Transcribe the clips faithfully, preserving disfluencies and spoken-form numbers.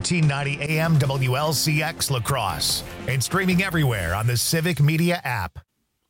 fourteen ninety A M W L C X La Crosse, and streaming everywhere on the Civic Media app.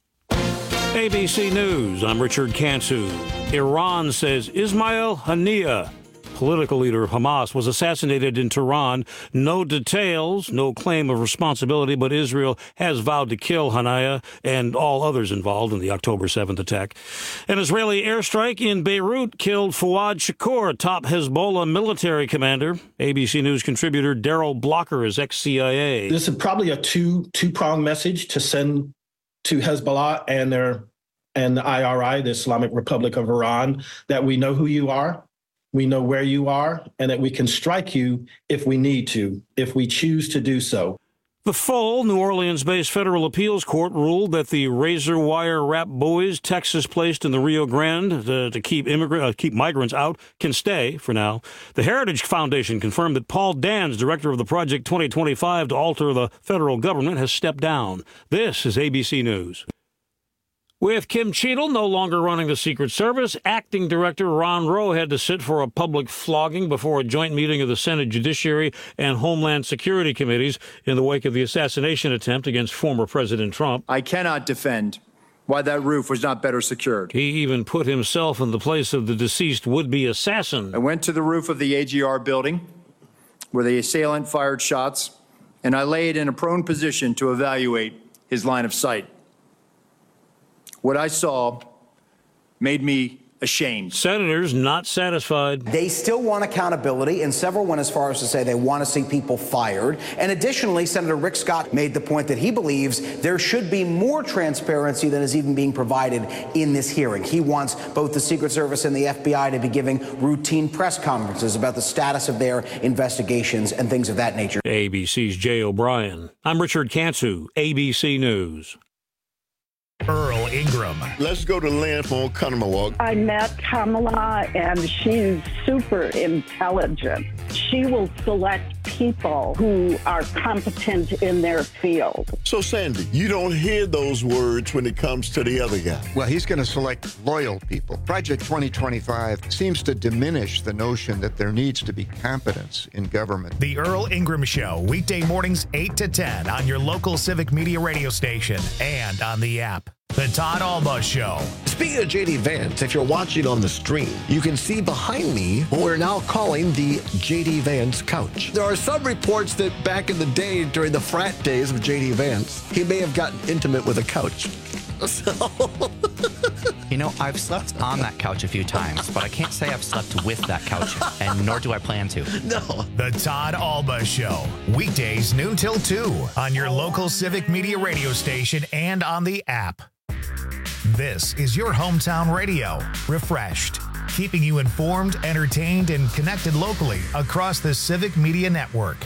A B C News, I'm Richard Kansu. Iran says Ismail Haniyeh, political leader of Hamas, was assassinated in Tehran. No details, no claim of responsibility, but Israel has vowed to kill Haniyeh and all others involved in the October seventh attack. An Israeli airstrike in Beirut killed Fouad Shakur, top Hezbollah military commander. A B C News contributor Daryl Blocker is ex-C I A. This is probably a two, two-pronged message to send to Hezbollah and their and the I R I, the Islamic Republic of Iran, that we know who you are, we know where you are, and that we can strike you if we need to, if we choose to do so. The full New Orleans-based federal appeals court ruled that the razor wire wrap buoys Texas placed in the Rio Grande to, to keep immigrant, uh, keep migrants out can stay for now. The Heritage Foundation confirmed that Paul Dans, director of the Project twenty twenty-five to alter the federal government, has stepped down. This is A B C News. With Kim Cheadle no longer running the Secret Service, acting director Ron Rowe had to sit for a public flogging before a joint meeting of the Senate Judiciary and Homeland Security Committees in the wake of the assassination attempt against former President Trump. I cannot defend why that roof was not better secured. He even put himself in the place of the deceased would-be assassin. I went to the roof of the A G R building where the assailant fired shots, and I laid in a prone position to evaluate his line of sight. What I saw made me ashamed. Senators not satisfied. They still want accountability, and several went as far as to say they want to see people fired. And additionally, Senator Rick Scott made the point that he believes there should be more transparency than is even being provided in this hearing. He wants both the Secret Service and the F B I to be giving routine press conferences about the status of their investigations and things of that nature. A B C's Jay O'Brien. I'm Richard Kansu, A B C News. Earl Ingram. Let's go to Lynn for Conomowoc. I met Kamala, and she's super intelligent. She will select people who are competent in their field. So, Sandy, you don't hear those words when it comes to the other guy. Well, he's going to select loyal people. Project twenty twenty-five seems to diminish the notion that there needs to be competence in government. The Earl Ingram Show, weekday mornings eight to ten on your local Civic Media radio station and on the app. The Todd Alba Show. Speaking of J D Vance, if you're watching on the stream, you can see behind me what we're now calling the J D Vance couch. There are some reports that back in the day, during the frat days of J D Vance, he may have gotten intimate with a couch. So... You know, I've slept on that couch a few times, but I can't say I've slept with that couch, and nor do I plan to. No. The Todd Alba Show. Weekdays noon till two on your local Civic Media radio station and on the app. This is your hometown radio, refreshed, keeping you informed, entertained, and connected locally across the Civic Media Network.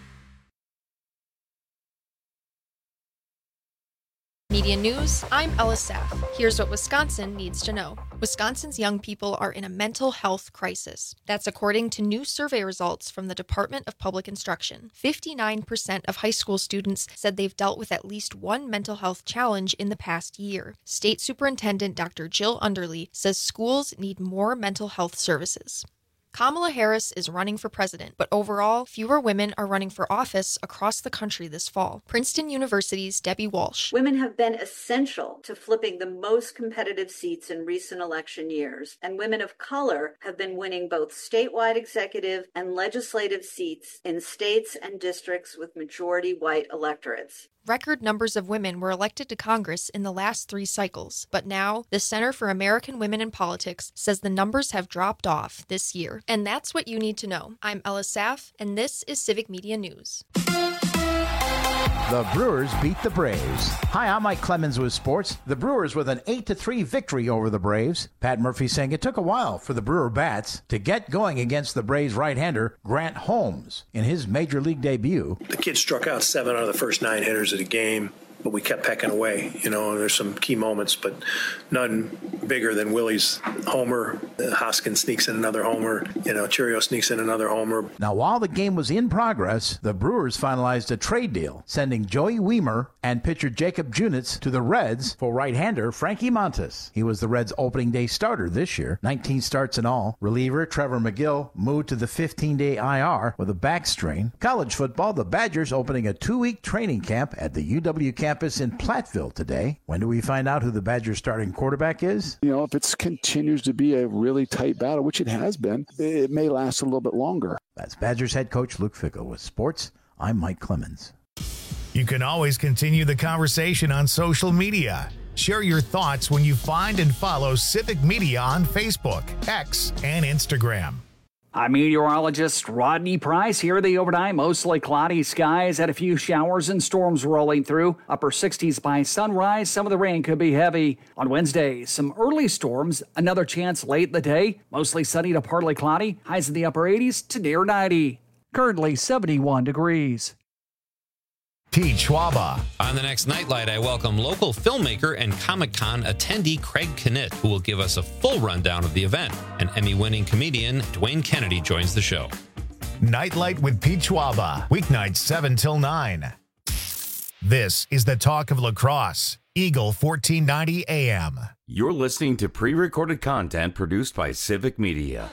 Media News, I'm Ella Saff. Here's what Wisconsin needs to know. Wisconsin's young people are in a mental health crisis. That's according to new survey results from the Department of Public Instruction. fifty-nine percent of high school students said they've dealt with at least one mental health challenge in the past year. State Superintendent Doctor Jill Underly says schools need more mental health services. Kamala Harris is running for president, but overall, fewer women are running for office across the country this fall. Princeton University's Debbie Walsh. Women have been essential to flipping the most competitive seats in recent election years, and women of color have been winning both statewide executive and legislative seats in states and districts with majority white electorates. Record numbers of women were elected to Congress in the last three cycles, but now the Center for American Women in Politics says the numbers have dropped off this year. And that's what you need to know. I'm Ella Saff, and this is Civic Media News. The Brewers beat the Braves. Hi, I'm Mike Clemens with sports. The Brewers with an eight to three victory over the Braves. Pat Murphy saying it took a while for the Brewer bats to get going against the Braves right-hander Grant Holmes in his major league debut. The kid struck out seven out of the first nine hitters of the game. but we kept pecking away. You know, there's some key moments, but none bigger than Willie's homer. Hoskins sneaks in another homer. You know, Cheerio sneaks in another homer. Now, while the game was in progress, the Brewers finalized a trade deal, sending Joey Wiemer and pitcher Jacob Junitz to the Reds for right-hander Frankie Montas. He was the Reds' opening day starter this year, nineteen starts in all. Reliever Trevor McGill moved to the fifteen-day I R with a back strain. College football, the Badgers opening a two-week training camp at the U W campus in Platteville today. When do we find out who the Badgers' starting quarterback is? You know, if it continues to be a really tight battle, which it has been, it may last a little bit longer. That's Badgers head coach Luke Fickell with sports. I'm Mike Clemens. You can always continue the conversation on social media. Share your thoughts when you find and follow Civic Media on Facebook, X, and Instagram. I'm meteorologist Rodney Price. Here are the overnight. Mostly cloudy skies. Had a few showers and storms rolling through. Upper sixties by sunrise. Some of the rain could be heavy. On Wednesday, some early storms. Another chance late in the day. Mostly sunny to partly cloudy. Highs in the upper eighties to near ninety. Currently seventy-one degrees. Pete Schwaba. On the next Nightlight, I welcome local filmmaker and Comic-Con attendee Craig Knitt, who will give us a full rundown of the event. And Emmy-winning comedian Dwayne Kennedy joins the show. Nightlight with Pete Schwaba, weeknights seven till nine. This is the talk of lacrosse. Eagle fourteen ninety A M. You're listening to pre-recorded content produced by Civic Media.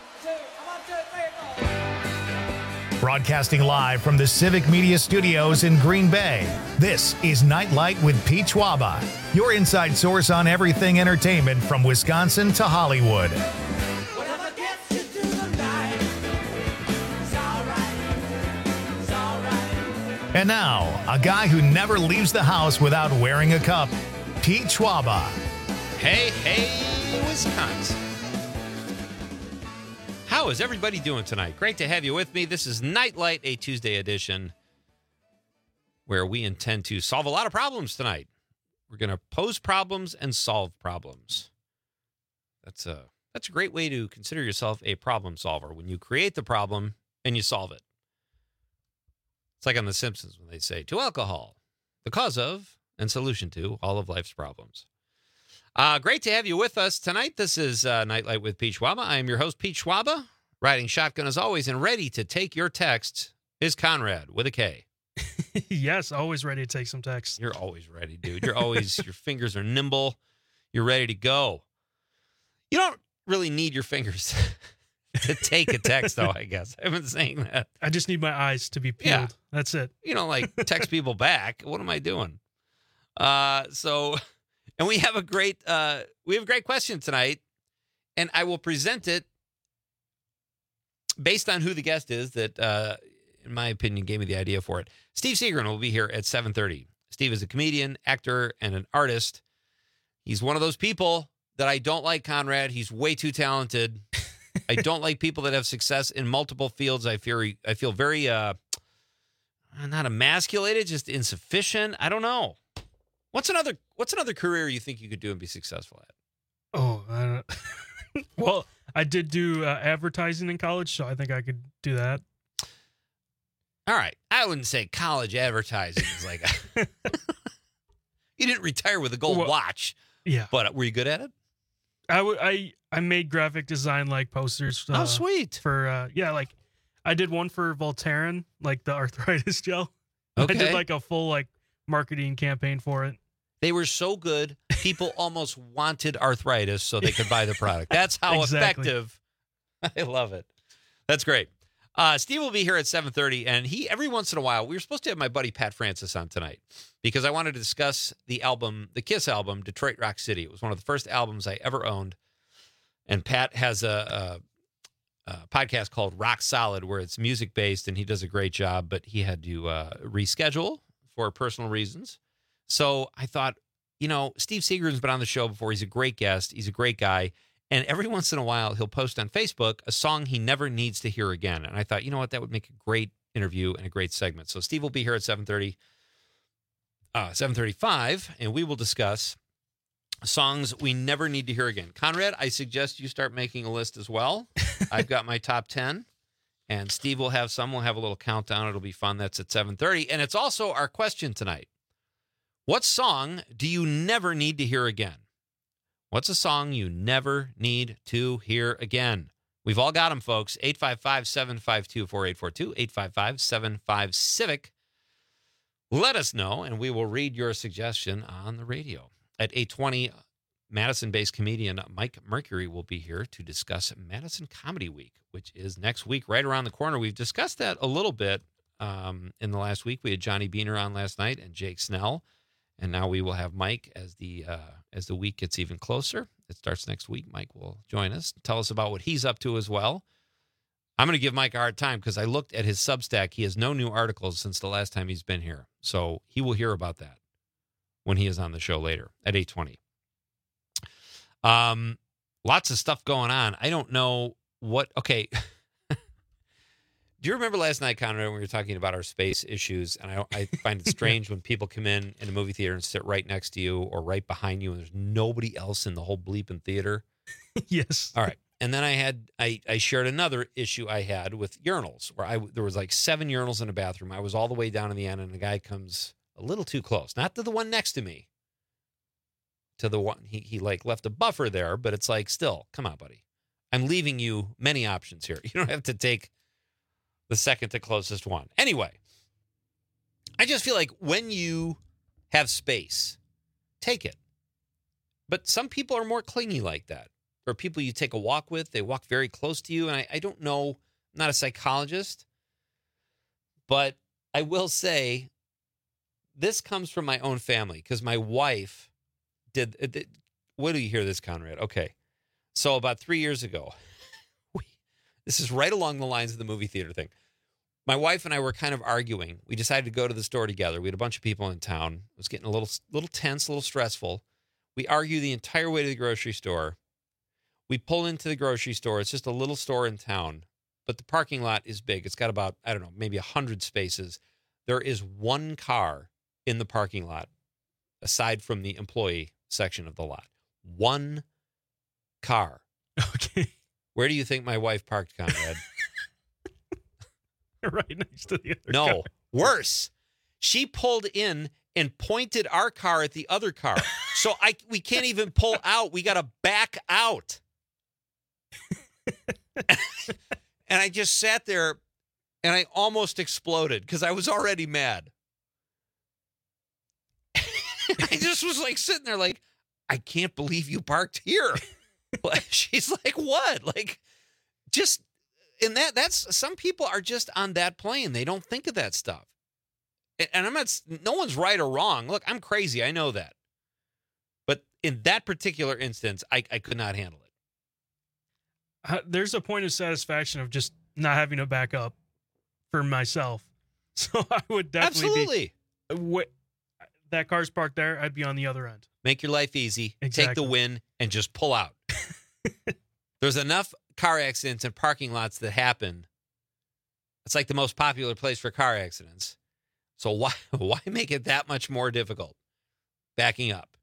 Broadcasting live from the Civic Media Studios in Green Bay, this is Nightlight with Pete Schwaba, your inside source on everything entertainment from Wisconsin to Hollywood. And now, a guy who never leaves the house without wearing a cup, Pete Schwaba. Hey, hey, Wisconsin. How is everybody doing tonight? Great to have you with me. This is Nightlight, a Tuesday edition, where we intend to solve a lot of problems tonight. We're going to pose problems and solve problems. That's a, that's a great way to consider yourself a problem solver, when you create the problem and you solve it. It's like on The Simpsons when they say, to alcohol, the cause of and solution to all of life's problems. Uh, great to have you with us tonight. This is uh, Nightlight with Pete Schwaba. I am your host, Pete Schwaba, riding shotgun as always, and ready to take your text is Conrad with a K. Yes, always ready to take some text. You're always ready, dude. You're always, your fingers are nimble. You're ready to go. You don't really need your fingers to take a text, though, I guess. I've been saying that. I just need my eyes to be peeled. Yeah. That's it. You know, like text people back. What am I doing? Uh, so... And we have a great uh, we have a great question tonight, and I will present it based on who the guest is that, uh, in my opinion, gave me the idea for it. Steve Seagren will be here at seven thirty. Steve is a comedian, actor, and an artist. He's one of those people that I don't like, Conrad. He's way too talented. I don't like people that have success in multiple fields. I feel I feel very uh, not emasculated, just insufficient. I don't know. What's another What's another career you think you could do and be successful at? Oh, I don't, well, I did do uh, advertising in college, so I think I could do that. All right, I wouldn't say college advertising is like a you didn't retire with a gold well, watch. Yeah, but were you good at it? I, w- I, I made graphic design like posters. Uh, oh, sweet. For uh, yeah, like I did one for Voltaren, like the arthritis gel. Okay. I did like a full like marketing campaign for it. They were so good, people almost wanted arthritis so they could buy the product. That's how exactly. effective. I love it. That's great. Uh, Steve will be here at seven thirty, and he, every once in a while, we were supposed to have my buddy Pat Francis on tonight because I wanted to discuss the album, the Kiss album, Detroit Rock City. It was one of the first albums I ever owned, and Pat has a, a, a podcast called Rock Solid where it's music-based, and he does a great job, but he had to uh, reschedule for personal reasons. So I thought, you know, Steve Seagren's been on the show before. He's a great guest. He's a great guy. And every once in a while, he'll post on Facebook a song he never needs to hear again. And I thought, you know what, that would make a great interview and a great segment. So Steve will be here at seven thirty, uh, seven thirty-five, and we will discuss songs we never need to hear again. Conrad, I suggest you start making a list as well. I've got my top ten, and Steve will have some. We'll have a little countdown. It'll be fun. That's at seven thirty. And it's also our question tonight. What song do you never need to hear again? What's a song you never need to hear again? We've all got them, folks. eight five five, seven five two, four eight four two, eight five five, seven five, CIVIC. Let us know, and we will read your suggestion on the radio. At eight twenty, Madison-based comedian Mike Mercury will be here to discuss Madison Comedy Week, which is next week, right around the corner. We've discussed that a little bit um, in the last week. We had Johnny Beaner on last night and Jake Snell, and now we will have Mike as the uh, as the week gets even closer. It starts next week. Mike will join us, tell us about what he's up to as well. I'm going to give Mike a hard time because I looked at his Substack. He has no new articles since the last time he's been here, so he will hear about that when he is on the show later at eight twenty. Um, lots of stuff going on. I don't know what, okay. Do you remember last night, Conrad, when we were talking about our space issues? And I, I find it strange when people come in in a movie theater and sit right next to you or right behind you and there's nobody else in the whole bleeping theater. Yes. All right. And then I had, I, I shared another issue I had with urinals where I, there was like seven urinals in a bathroom. I was all the way down in the end and the guy comes a little too close, not to the one next to me. To the one, he, he like left a buffer there, but it's like, still, come on, buddy. I'm leaving you many options here. You don't have to take the second to closest one. Anyway, I just feel like when you have space, take it. But some people are more clingy like that. Or people you take a walk with, they walk very close to you. And I, I don't know, I'm not a psychologist, but I will say this comes from my own family because my wife Did, did what do you hear this, Conrad? Okay. So about three years ago, we, this is right along the lines of the movie theater thing. My wife and I were kind of arguing. We decided to go to the store together. We had a bunch of people in town. It was getting a little, little tense, a little stressful. We argue the entire way to the grocery store. We pull into the grocery store. It's just a little store in town, but the parking lot is big. It's got about, I don't know, maybe a hundred spaces. There is one car in the parking lot, aside from the employee section of the lot. One car. Okay. Where do you think my wife parked, Conrad? Right next to the other no, car. Worse. She pulled in and pointed our car at the other car. So I we can't even pull out. We got to back out. And I just sat there and I almost exploded because I was already mad. I just was like sitting there like, I can't believe you parked here. She's like, what? Like, just, and that, that's, some people are just on that plane. They don't think of that stuff. And I'm not, no one's right or wrong. Look, I'm crazy. I know that. But in that particular instance, I, I could not handle it. Uh, there's a point of satisfaction of just not having to back up for myself. So I would definitely Absolutely. be. Wh- that car's parked there, I'd be on the other end. Make your life easy. Exactly. Take the win and just pull out. There's enough car accidents and parking lots that happen. It's like the most popular place for car accidents. So why why make it that much more difficult? Backing up.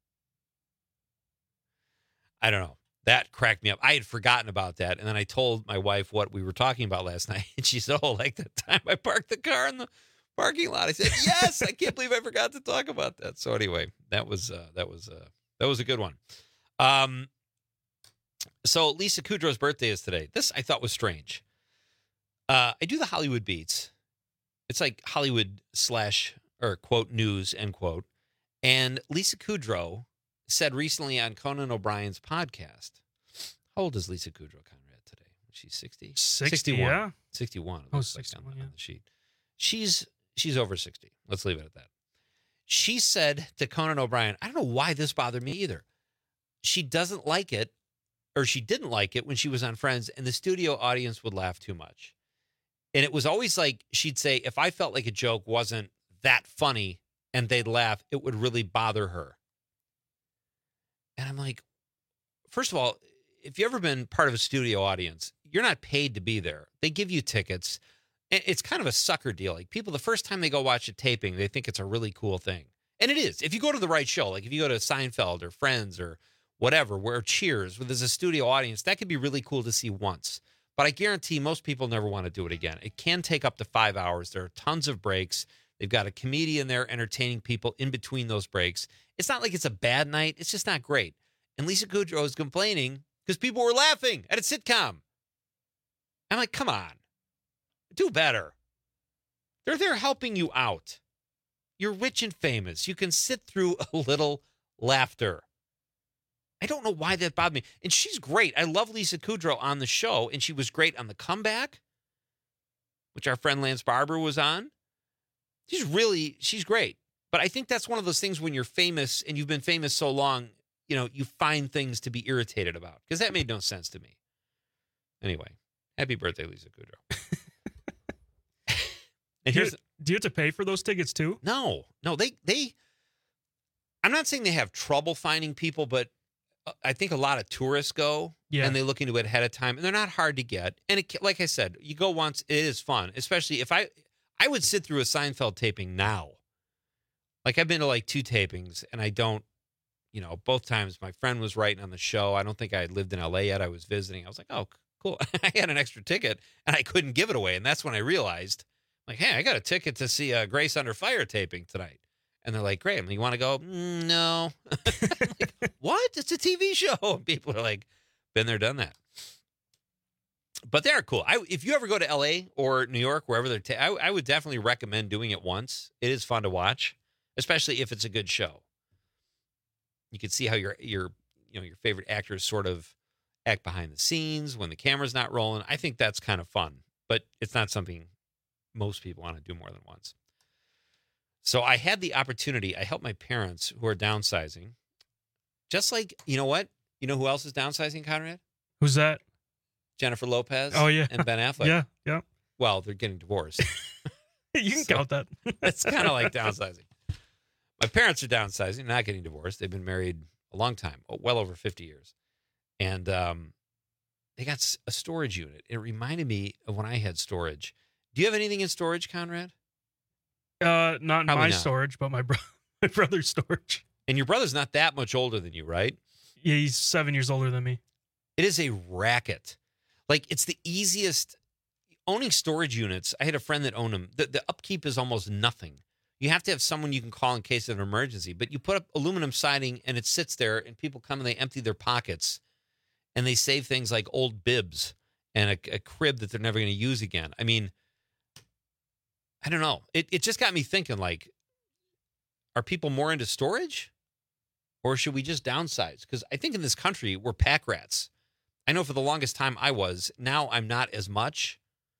I don't know. That cracked me up. I had forgotten about that. And then I told my wife what we were talking about last night. And she said, oh, like the time I parked the car in the parking lot. I said, yes, I can't believe I forgot to talk about that. So anyway, that was uh, that was uh, that was a good one. Um, so Lisa Kudrow's birthday is today. This I thought was strange. Uh, I do the Hollywood Beats. It's like Hollywood slash or quote news end quote. And Lisa Kudrow said recently on Conan O'Brien's podcast. How old is Lisa Kudrow, Conrad, today? She's sixty? sixty, sixty-one. yeah. sixty-one. It Oh, looks like sixty-one, on, yeah. on the sheet. She's she's over sixty. Let's leave it at that. She said to Conan O'Brien, I don't know why this bothered me either. She doesn't like it, or she didn't like it when she was on Friends, and the studio audience would laugh too much. And it was always like she'd say, if I felt like a joke wasn't that funny and they'd laugh, it would really bother her. And I'm like, first of all, if you've ever been part of a studio audience, you're not paid to be there. They give you tickets. It's kind of a sucker deal. Like people, the first time they go watch a taping, they think it's a really cool thing. And it is. If you go to the right show, like if you go to Seinfeld or Friends or whatever, where Cheers, where there's a studio audience, that could be really cool to see once. But I guarantee most people never want to do it again. It can take up to five hours. There are tons of breaks. They've got a comedian there entertaining people in between those breaks. It's not like it's a bad night. It's just not great. And Lisa Kudrow is complaining because people were laughing at a sitcom. I'm like, come on. Do better. They're there helping you out. You're rich and famous. You can sit through a little laughter. I don't know why that bothered me. And she's great. I love Lisa Kudrow on the show, and she was great on The Comeback, which our friend Lance Barber was on. She's really, she's great. But I think that's one of those things when you're famous and you've been famous so long, you know, you find things to be irritated about, because that made no sense to me. Anyway, happy birthday, Lisa Kudrow. And do, here's, you, do you have to pay for those tickets too? No, no, they, they, I'm not saying they have trouble finding people, but I think a lot of tourists go yeah. and they look into it ahead of time, and they're not hard to get. And it, like I said, you go once, it is fun, especially if I, I would sit through a Seinfeld taping now. Like I've been to like two tapings and I don't, you know, both times my friend was writing on the show. I don't think I had lived in L A yet. I was visiting. I was like, oh, cool. I had an extra ticket and I couldn't give it away. And that's when I realized, like, hey, I got a ticket to see a Grace Under Fire taping tonight. And they're like, great. I'm like, you want to go? Mm, no. Like, what? It's a T V show. And people are like, been there, done that. But they're cool. I, if you ever go to L A or New York, wherever they're, ta- I, I would definitely recommend doing it once. It is fun to watch, especially if it's a good show. You can see how your your you know your favorite actors sort of act behind the scenes when the camera's not rolling. I think that's kind of fun, but it's not something most people want to do more than once. So I had the opportunity. I helped my parents who are downsizing. Just like, you know what? You know who else is downsizing, Conrad? Who's that? Jennifer Lopez. Oh, yeah. And Ben Affleck. Yeah, yeah. Well, they're getting divorced. You can So, count that. It's kind of like downsizing. My parents are downsizing, not getting divorced. They've been married a long time, well over fifty years. And um, they got s- a storage unit. It reminded me of when I had storage. Do you have anything in storage, Conrad? Uh, not in Probably my not. storage, but my bro- my brother's storage. And your brother's not that much older than you, right? Yeah, he's seven years older than me. It is a racket. Like, it's the easiest. Owning storage units, I had a friend that owned them. The, the upkeep is almost nothing. You have to have someone you can call in case of an emergency. But you put up aluminum siding, and it sits there, and people come and they empty their pockets, and they save things like old bibs and a, a crib that they're never going to use again. I mean, I don't know. It it just got me thinking, like, are people more into storage? Or should we just downsize? Because I think in this country, we're pack rats. I know for the longest time I was. Now I'm not as much.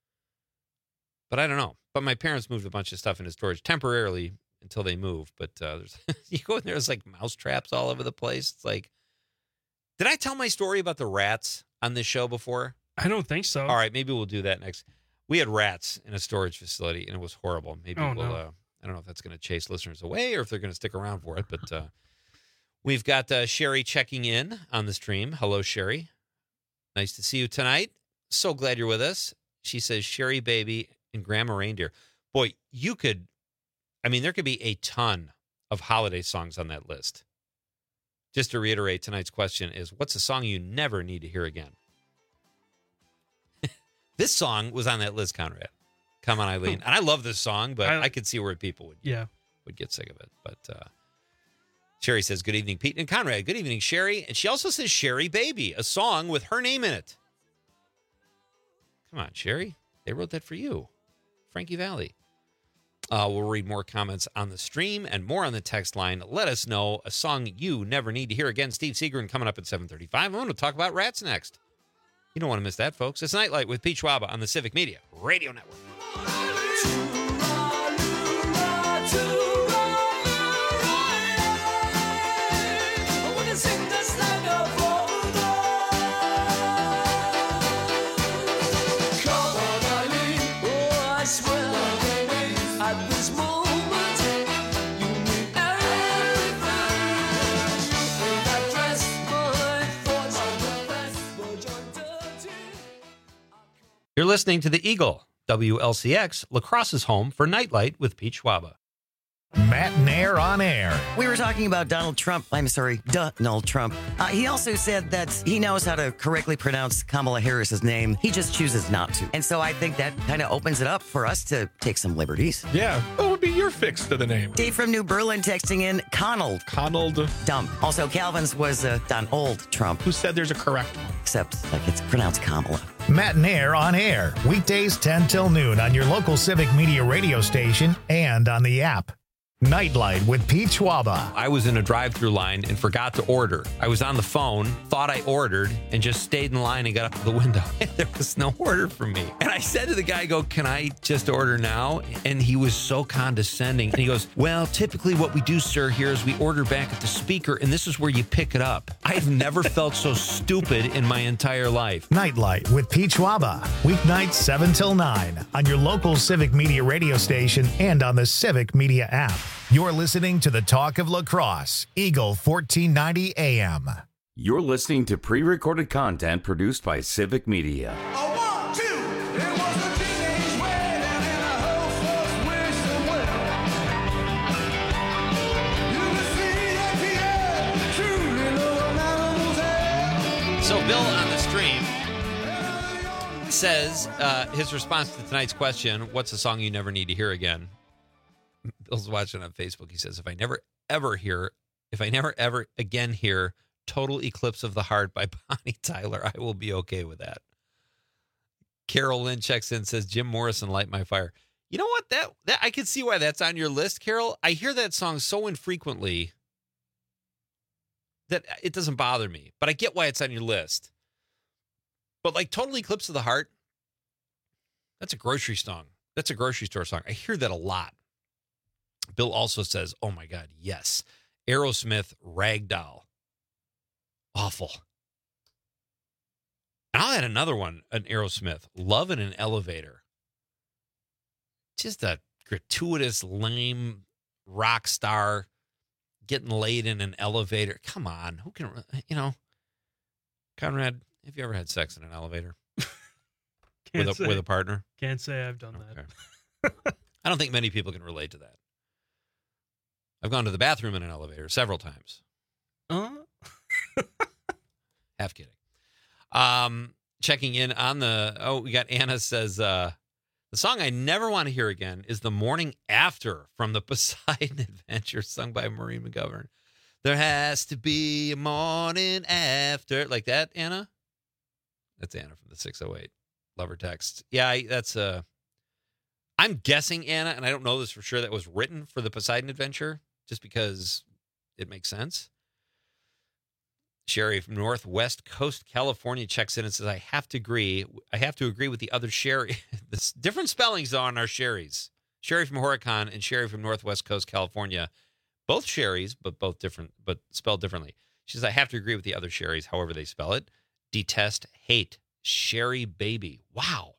But I don't know. But my parents moved a bunch of stuff into storage temporarily until they moved. But uh, there's, you go in there, there's like mouse traps all over the place. It's like, did I tell my story about the rats on this show before? I don't think so. All right, maybe we'll do that next. We had rats in a storage facility, and it was horrible. Maybe Oh, we'll, no. uh, I don't know if that's going to chase listeners away or if they're going to stick around for it. But uh, we've got uh, Sherry checking in on the stream. Hello, Sherry. Nice to see you tonight. So glad you're with us. She says, Sherry Baby and Grandma Reindeer. Boy, you could, I mean, there could be a ton of holiday songs on that list. Just to reiterate, tonight's question is, what's a song you never need to hear again? This song was on that list, Conrad. Come on, Eileen. And I love this song, but I, I- I could see where people would, Yeah. would get sick of it. But uh, Sherry says, good evening, Pete and Conrad. Good evening, Sherry. And she also says, Sherry Baby, a song with her name in it. Come on, Sherry. They wrote that for you. Frankie Valli. Uh, we'll read more comments on the stream and more on the text line. Let us know a song you never need to hear again. Steve Seagren coming up at seven thirty-five. I'm going to talk about rats next. You don't want to miss that, folks. It's Nightlight with Pete Schwaba on the Civic Media Radio Network. You're listening to The Eagle, W L C X, La Crosse's home for Nightlight with Pete Schwaba. Matt Nair on air. We were talking about Donald Trump. I'm sorry, Donald Trump. Uh, he also said that he knows how to correctly pronounce Kamala Harris's name. He just chooses not to. And so I think that kind of opens it up for us to take some liberties. Yeah. What would be your fix to the name? Dave from New Berlin texting in Conald. Conald. Dump. Also, Calvin's was uh, Donald Trump. Who said there's a correct one? Except, like, it's pronounced Kamala. Matt Nair on air. Weekdays ten till noon on your local Civic Media radio station and on the app. Nightlight with Pete Schwaba. I was in a drive-thru line and forgot to order. I was on the phone, thought I ordered, and just stayed in line and got up to the window. There was no order for me. And I said to the guy, I go, can I just order now? And he was so condescending. And he goes, well, typically what we do, sir, here is we order back at the speaker, and this is where you pick it up. I've never felt so stupid in my entire life. Nightlight with Pete Schwaba. Weeknights seven till nine on your local Civic Media radio station and on the Civic Media app. You're listening to the Talk of La Crosse, Eagle fourteen ninety A M. You're listening to pre-recorded content produced by Civic Media. So Bill on the stream says uh, his response to tonight's question, what's a song you never need to hear again? Bill's watching on Facebook. He says, if I never, ever hear, if I never, ever again hear Total Eclipse of the Heart by Bonnie Tyler, I will be okay with that. Carol Lynn checks in and says, Jim Morrison, Light My Fire. You know what? That, that I can see why that's on your list, Carol. I hear that song so infrequently that it doesn't bother me, but I get why it's on your list. But like Total Eclipse of the Heart, that's a grocery song. That's a grocery store song. I hear that a lot. Bill also says, oh my God, yes. Aerosmith, Ragdoll. Awful. And I'll add another one, an Aerosmith, Love in an Elevator. Just a gratuitous, lame rock star getting laid in an elevator. Come on. Who can, you know, Conrad, have you ever had sex in an elevator? with, a, say, with a partner? Can't say I've done okay. that. I don't think many people can relate to that. I've gone to the bathroom in an elevator several times. Uh? Half kidding. Um, checking in on the, oh, we got Anna says, uh, the song I never want to hear again is The Morning After from the Poseidon Adventure, sung by Maureen McGovern. There has to be a morning after. Like that, Anna? That's Anna from the six oh eight. Love her text. Yeah, I, that's, uh, I'm guessing, Anna, and I don't know this for sure, that was written for the Poseidon Adventure, just because it makes sense. Sherry from Northwest Coast, California checks in and says, I have to agree. I have to agree with the other Sherry. This different spellings on our Sherrys. Sherry from Horicon and Sherry from Northwest Coast, California. Both Sherrys, but both different, but spelled differently. She says, I have to agree with the other Sherrys, however they spell it. Detest, hate, Sherry baby. Wow.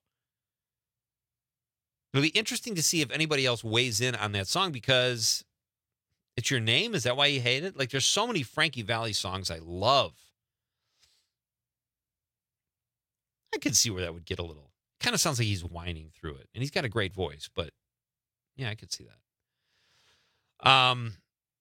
It'll be interesting to see if anybody else weighs in on that song, because it's your name. Is that why you hate it? Like, there's so many Frankie Valli songs I love. I could see where that would get a little, kind of sounds like he's whining through it, and he's got a great voice, but yeah, I could see that. Um,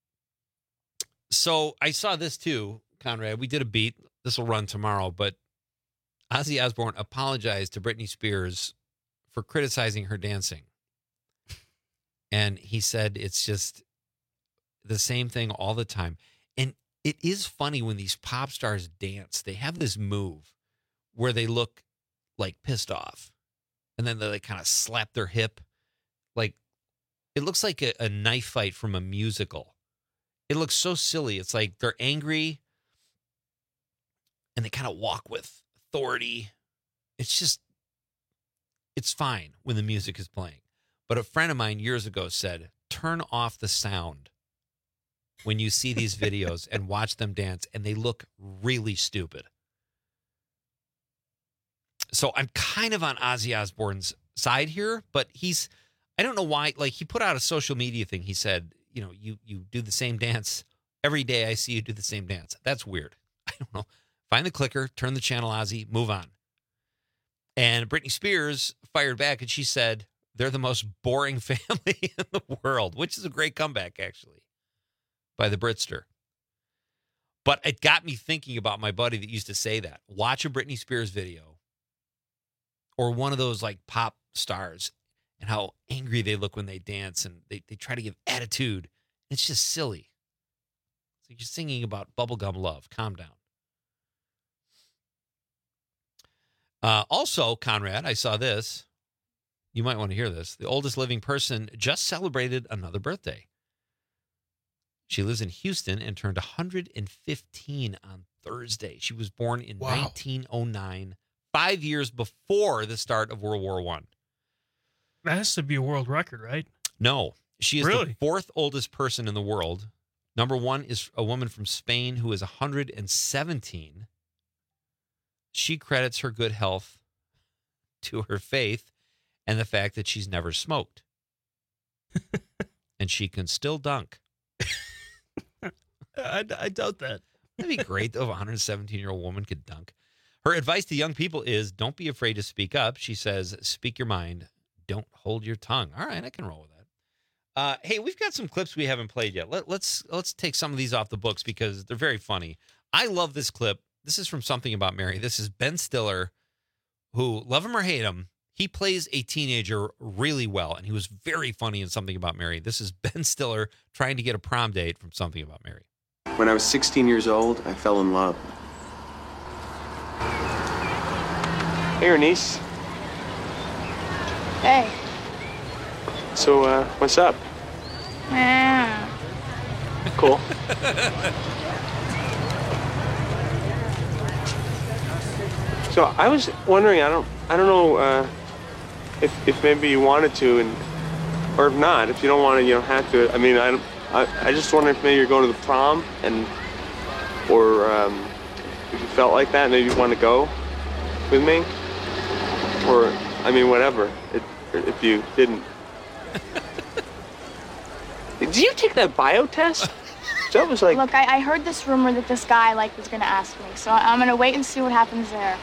so I saw this too, Conrad. We did a beat. This will run tomorrow, but Ozzy Osbourne apologized to Britney Spears for criticizing her dancing. And he said it's just the same thing all the time. And it is funny when these pop stars dance, they have this move where they look like pissed off. And then they like kind of slap their hip. Like, it looks like a, a knife fight from a musical. It looks so silly. It's like they're angry and they kind of walk with authority. It's just, it's fine when the music is playing. But a friend of mine years ago said, turn off the sound when you see these videos and watch them dance, and they look really stupid. So I'm kind of on Ozzy Osbourne's side here, but he's, I don't know why, like he put out a social media thing. He said, you know, you, you do the same dance every day. I see you do the same dance. That's weird. I don't know. Find the clicker, turn the channel, Ozzy, move on. And Britney Spears fired back and she said, they're the most boring family in the world, which is a great comeback, actually, by the Britster. But it got me thinking about my buddy that used to say that. Watch a Britney Spears video or one of those like pop stars and how angry they look when they dance and they, they try to give attitude. It's just silly. It's like you're singing about bubblegum love. Calm down. Uh, also, Conrad, I saw this. You might want to hear this. The oldest living person just celebrated another birthday. She lives in Houston and turned one hundred fifteen on Thursday. She was born in wow. nineteen oh nine, five years before the start of World War One. That has to be a world record, right? No. She is really? the fourth oldest person in the world. Number one is a woman from Spain who is one hundred seventeen. She credits her good health to her faith and the fact that she's never smoked. And she can still dunk. I, I doubt that. That'd be great, though, if a one hundred seventeen-year-old woman could dunk. Her advice to young people is don't be afraid to speak up. She says, speak your mind. Don't hold your tongue. All right, I can roll with that. Uh, hey, we've got some clips we haven't played yet. Let, let's let's take some of these off the books because they're very funny. I love this clip. This is from Something About Mary. This is Ben Stiller, who, love him or hate him, he plays a teenager really well, and he was very funny in Something About Mary. This is Ben Stiller trying to get a prom date from Something About Mary. When I was sixteen years old, I fell in love. Hey, Ernice. Hey. So, uh, what's up? Yeah. Cool. So I was wondering, I don't, I don't know uh, if, if maybe you wanted to, and or if not, if you don't want to, you don't have to. I mean, I, don't, I, I just wonder if maybe you're going to the prom, and or um, if you felt like that, maybe you want to go with me, or I mean, whatever. It, if you didn't. Did you take that bio test? That was like. Look, I, I heard this rumor that this guy like was gonna ask me, so I'm gonna wait and see what happens there.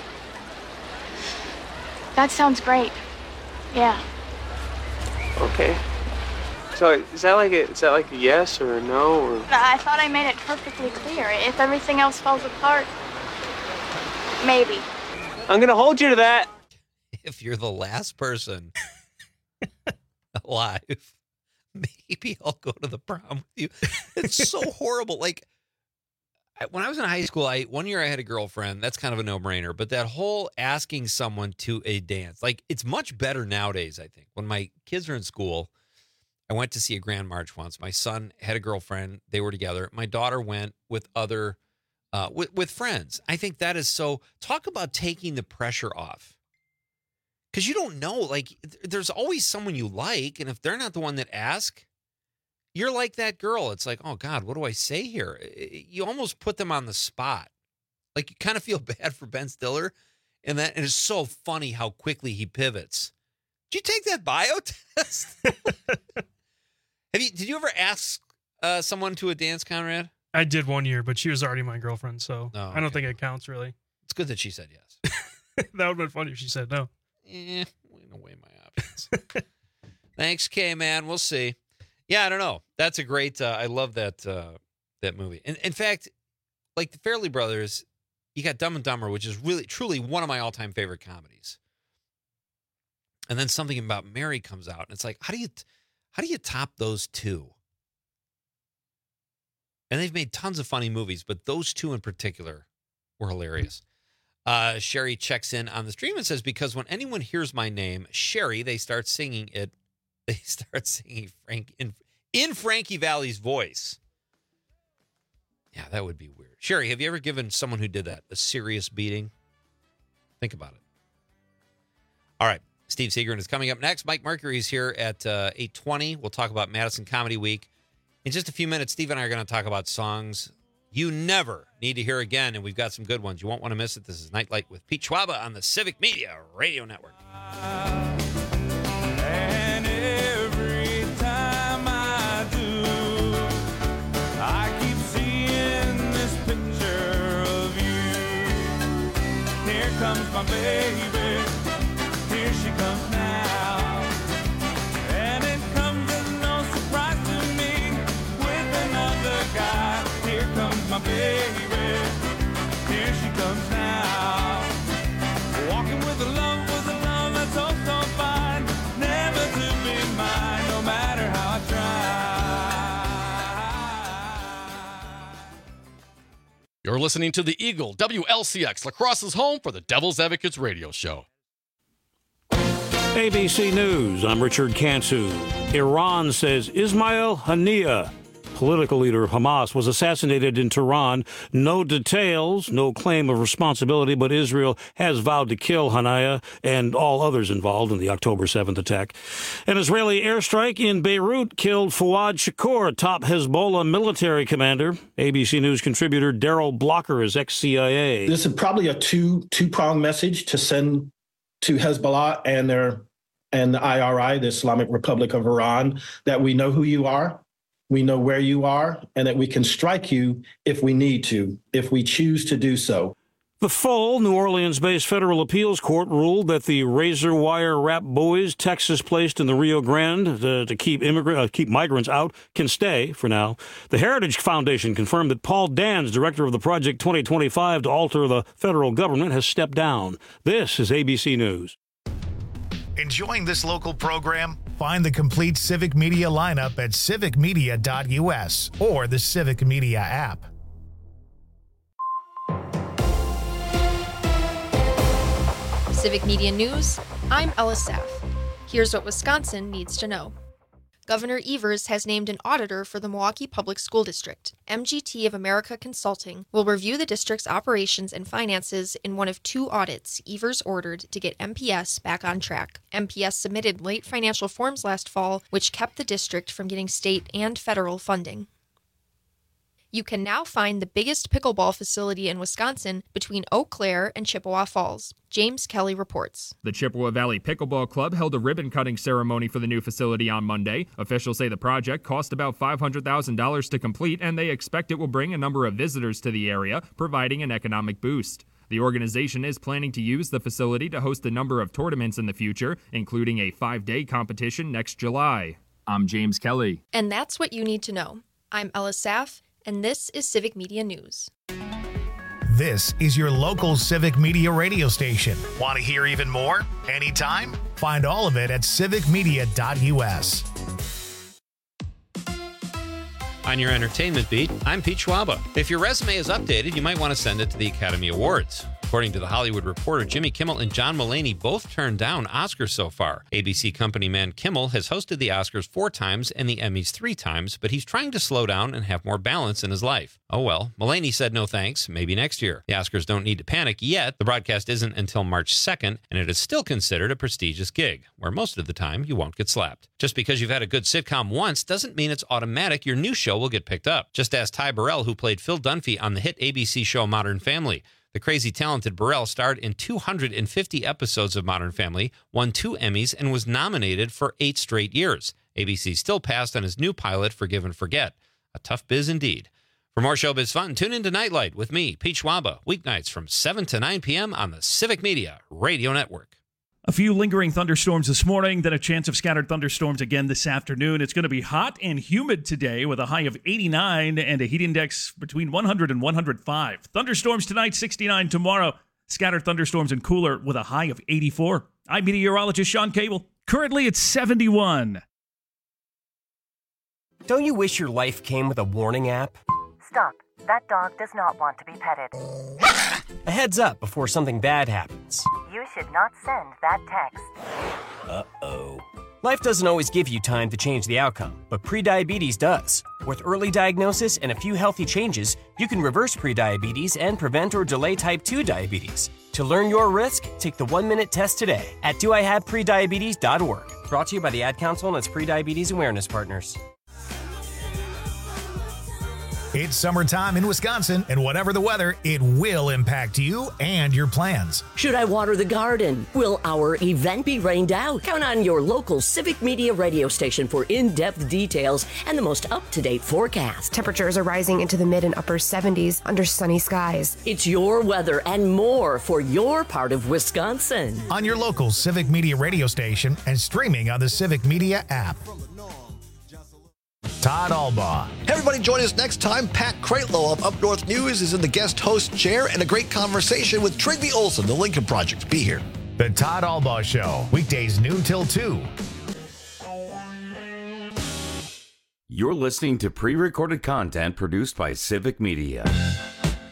That sounds great. Yeah. Okay. So is that like a is that like a yes or a no or? I thought I made it perfectly clear. If everything else falls apart, maybe. I'm gonna hold you to that. If you're the last person alive, maybe I'll go to the prom with you. It's so horrible. Like when I was in high school, I one year I had a girlfriend. That's kind of a no-brainer. But that whole asking someone to a dance, like it's much better nowadays, I think. When my kids are in school, I went to see a Grand March once. My son had a girlfriend. They were together. My daughter went with other, uh, with, with friends. I think that is so, talk about taking the pressure off. Because you don't know, like, there's always someone you like, and if they're not the one that asks, you're like that girl. It's like, oh, God, what do I say here? You almost put them on the spot. Like, you kind of feel bad for Ben Stiller, and that and it's so funny how quickly he pivots. Did you take that bio test? Have you? Did you ever ask uh, someone to a dance, Conrad? I did one year, but she was already my girlfriend, so oh, okay. I don't think it counts, really. It's good that she said yes. That would have been funny if she said no. Eh, I'm going to weigh my options. Thanks, K, man. We'll see. Yeah, I don't know. That's a great, uh, I love that uh, that movie. In, in fact, like the Farrelly Brothers, you got Dumb and Dumber, which is really, truly one of my all-time favorite comedies. And then Something About Mary comes out, and it's like, how do you, how do you top those two? And they've made tons of funny movies, but those two in particular were hilarious. Uh, Sherry checks in on the stream and says, because when anyone hears my name, Sherry, they start singing it. They start singing Frank in, in Frankie Valli's voice. Yeah, that would be weird. Sherry, have you ever given someone who did that a serious beating? Think about it. All right. Steve Seagren is coming up next. Mike Mercury is here at uh, eight twenty. We'll talk about Madison Comedy Week. In just a few minutes, Steve and I are going to talk about songs you never need to hear again, and we've got some good ones. You won't want to miss it. This is Nightlight with Pete Schwaba on the Civic Media Radio Network. And every time I do, I keep seeing this picture of you. Here comes my baby. Here she comes now. You're listening to the Eagle W L C X, La Crosse's home for the Devil's Advocates radio show. A B C News, I'm Richard Kansu. Iran says Ismail Haniyeh, political leader of Hamas, was assassinated in Tehran. No details, no claim of responsibility, but Israel has vowed to kill Haniyeh and all others involved in the October seventh attack. An Israeli airstrike in Beirut killed Fouad Shakur, top Hezbollah military commander. A B C News contributor Daryl Blocker is ex-C I A. This is probably a two, two-pronged message to send to Hezbollah and their and the I R I, the Islamic Republic of Iran, that we know who you are, we know where you are, and that we can strike you if we need to, if we choose to do so. The full New Orleans-based federal appeals court ruled that the razor wire wrap buoys Texas placed in the Rio Grande to, to keep immigrant, uh, keep migrants out can stay for now. The Heritage Foundation confirmed that Paul Dans, director of the Project twenty twenty-five to alter the federal government, has stepped down. This is A B C News. Enjoying this local program? Find the complete Civic Media lineup at civic media dot U S or the Civic Media app. Civic Media News, I'm Ella Saff. Here's what Wisconsin needs to know. Governor Evers has named an auditor for the Milwaukee Public School District. M G T of America Consulting will review the district's operations and finances in one of two audits Evers ordered to get M P S back on track. M P S submitted late financial forms last fall, which kept the district from getting state and federal funding. You can now find the biggest pickleball facility in Wisconsin between Eau Claire and Chippewa Falls. James Kelly reports. The Chippewa Valley Pickleball Club held a ribbon-cutting ceremony for the new facility on Monday. Officials say the project cost about five hundred thousand dollars to complete, and they expect it will bring a number of visitors to the area, providing an economic boost. The organization is planning to use the facility to host a number of tournaments in the future, including a five-day competition next July. I'm James Kelly. And that's what you need to know. I'm Ella Saff, and this is Civic Media News. This is your local Civic Media radio station. Want to hear even more? Anytime? Find all of it at civic media dot U S. On your entertainment beat, I'm Pete Schwaba. If your resume is updated, you might want to send it to the Academy Awards. According to The Hollywood Reporter, Jimmy Kimmel and John Mulaney both turned down Oscars so far. A B C company man Kimmel has hosted the Oscars four times and the Emmys three times, but he's trying to slow down and have more balance in his life. Oh well, Mulaney said no thanks, maybe next year. The Oscars don't need to panic yet. The broadcast isn't until March second, and it is still considered a prestigious gig, where most of the time you won't get slapped. Just because you've had a good sitcom once doesn't mean it's automatic your new show will get picked up. Just ask Ty Burrell, who played Phil Dunphy on the hit A B C show Modern Family. The crazy talented Burrell starred in two hundred fifty episodes of Modern Family, won two Emmys, and was nominated for eight straight years. A B C still passed on his new pilot, Forgive and Forget. A tough biz indeed. For more showbiz fun, tune in to Nightlight with me, Pete Schwaba, weeknights from seven to nine p.m. on the Civic Media Radio Network. A few lingering thunderstorms this morning, then a chance of scattered thunderstorms again this afternoon. It's going to be hot and humid today with a high of eighty-nine and a heat index between one hundred and one hundred five. Thunderstorms tonight, sixty-nine tomorrow. Scattered thunderstorms and cooler with a high of eighty-four. I'm meteorologist Sean Cable. Currently it's seventy-one. Don't you wish your life came with a warning app? Stop. That dog does not want to be petted. A heads up before something bad happens. You should not send that text. Uh-oh. Life doesn't always give you time to change the outcome, but prediabetes does. With early diagnosis and a few healthy changes, you can reverse prediabetes and prevent or delay type two diabetes. To learn your risk, take the one-minute test today at do I have prediabetes dot org. Brought to you by the Ad Council and its prediabetes awareness partners. It's summertime in Wisconsin, and whatever the weather, it will impact you and your plans. Should I water the garden? Will our event be rained out? Count on your local Civic Media radio station for in-depth details and the most up-to-date forecast. Temperatures are rising into the mid and upper seventies under sunny skies. It's your weather and more for your part of Wisconsin. On your local Civic Media radio station and streaming on the Civic Media app. Todd Albaugh. Hey everybody, join us next time. Pat Kreitlow of Up North News is in the guest host chair and a great conversation with Trigby Olson, the Lincoln Project. Be here. The Todd Albaugh Show, weekdays noon till two. You're listening to pre-recorded content produced by Civic Media.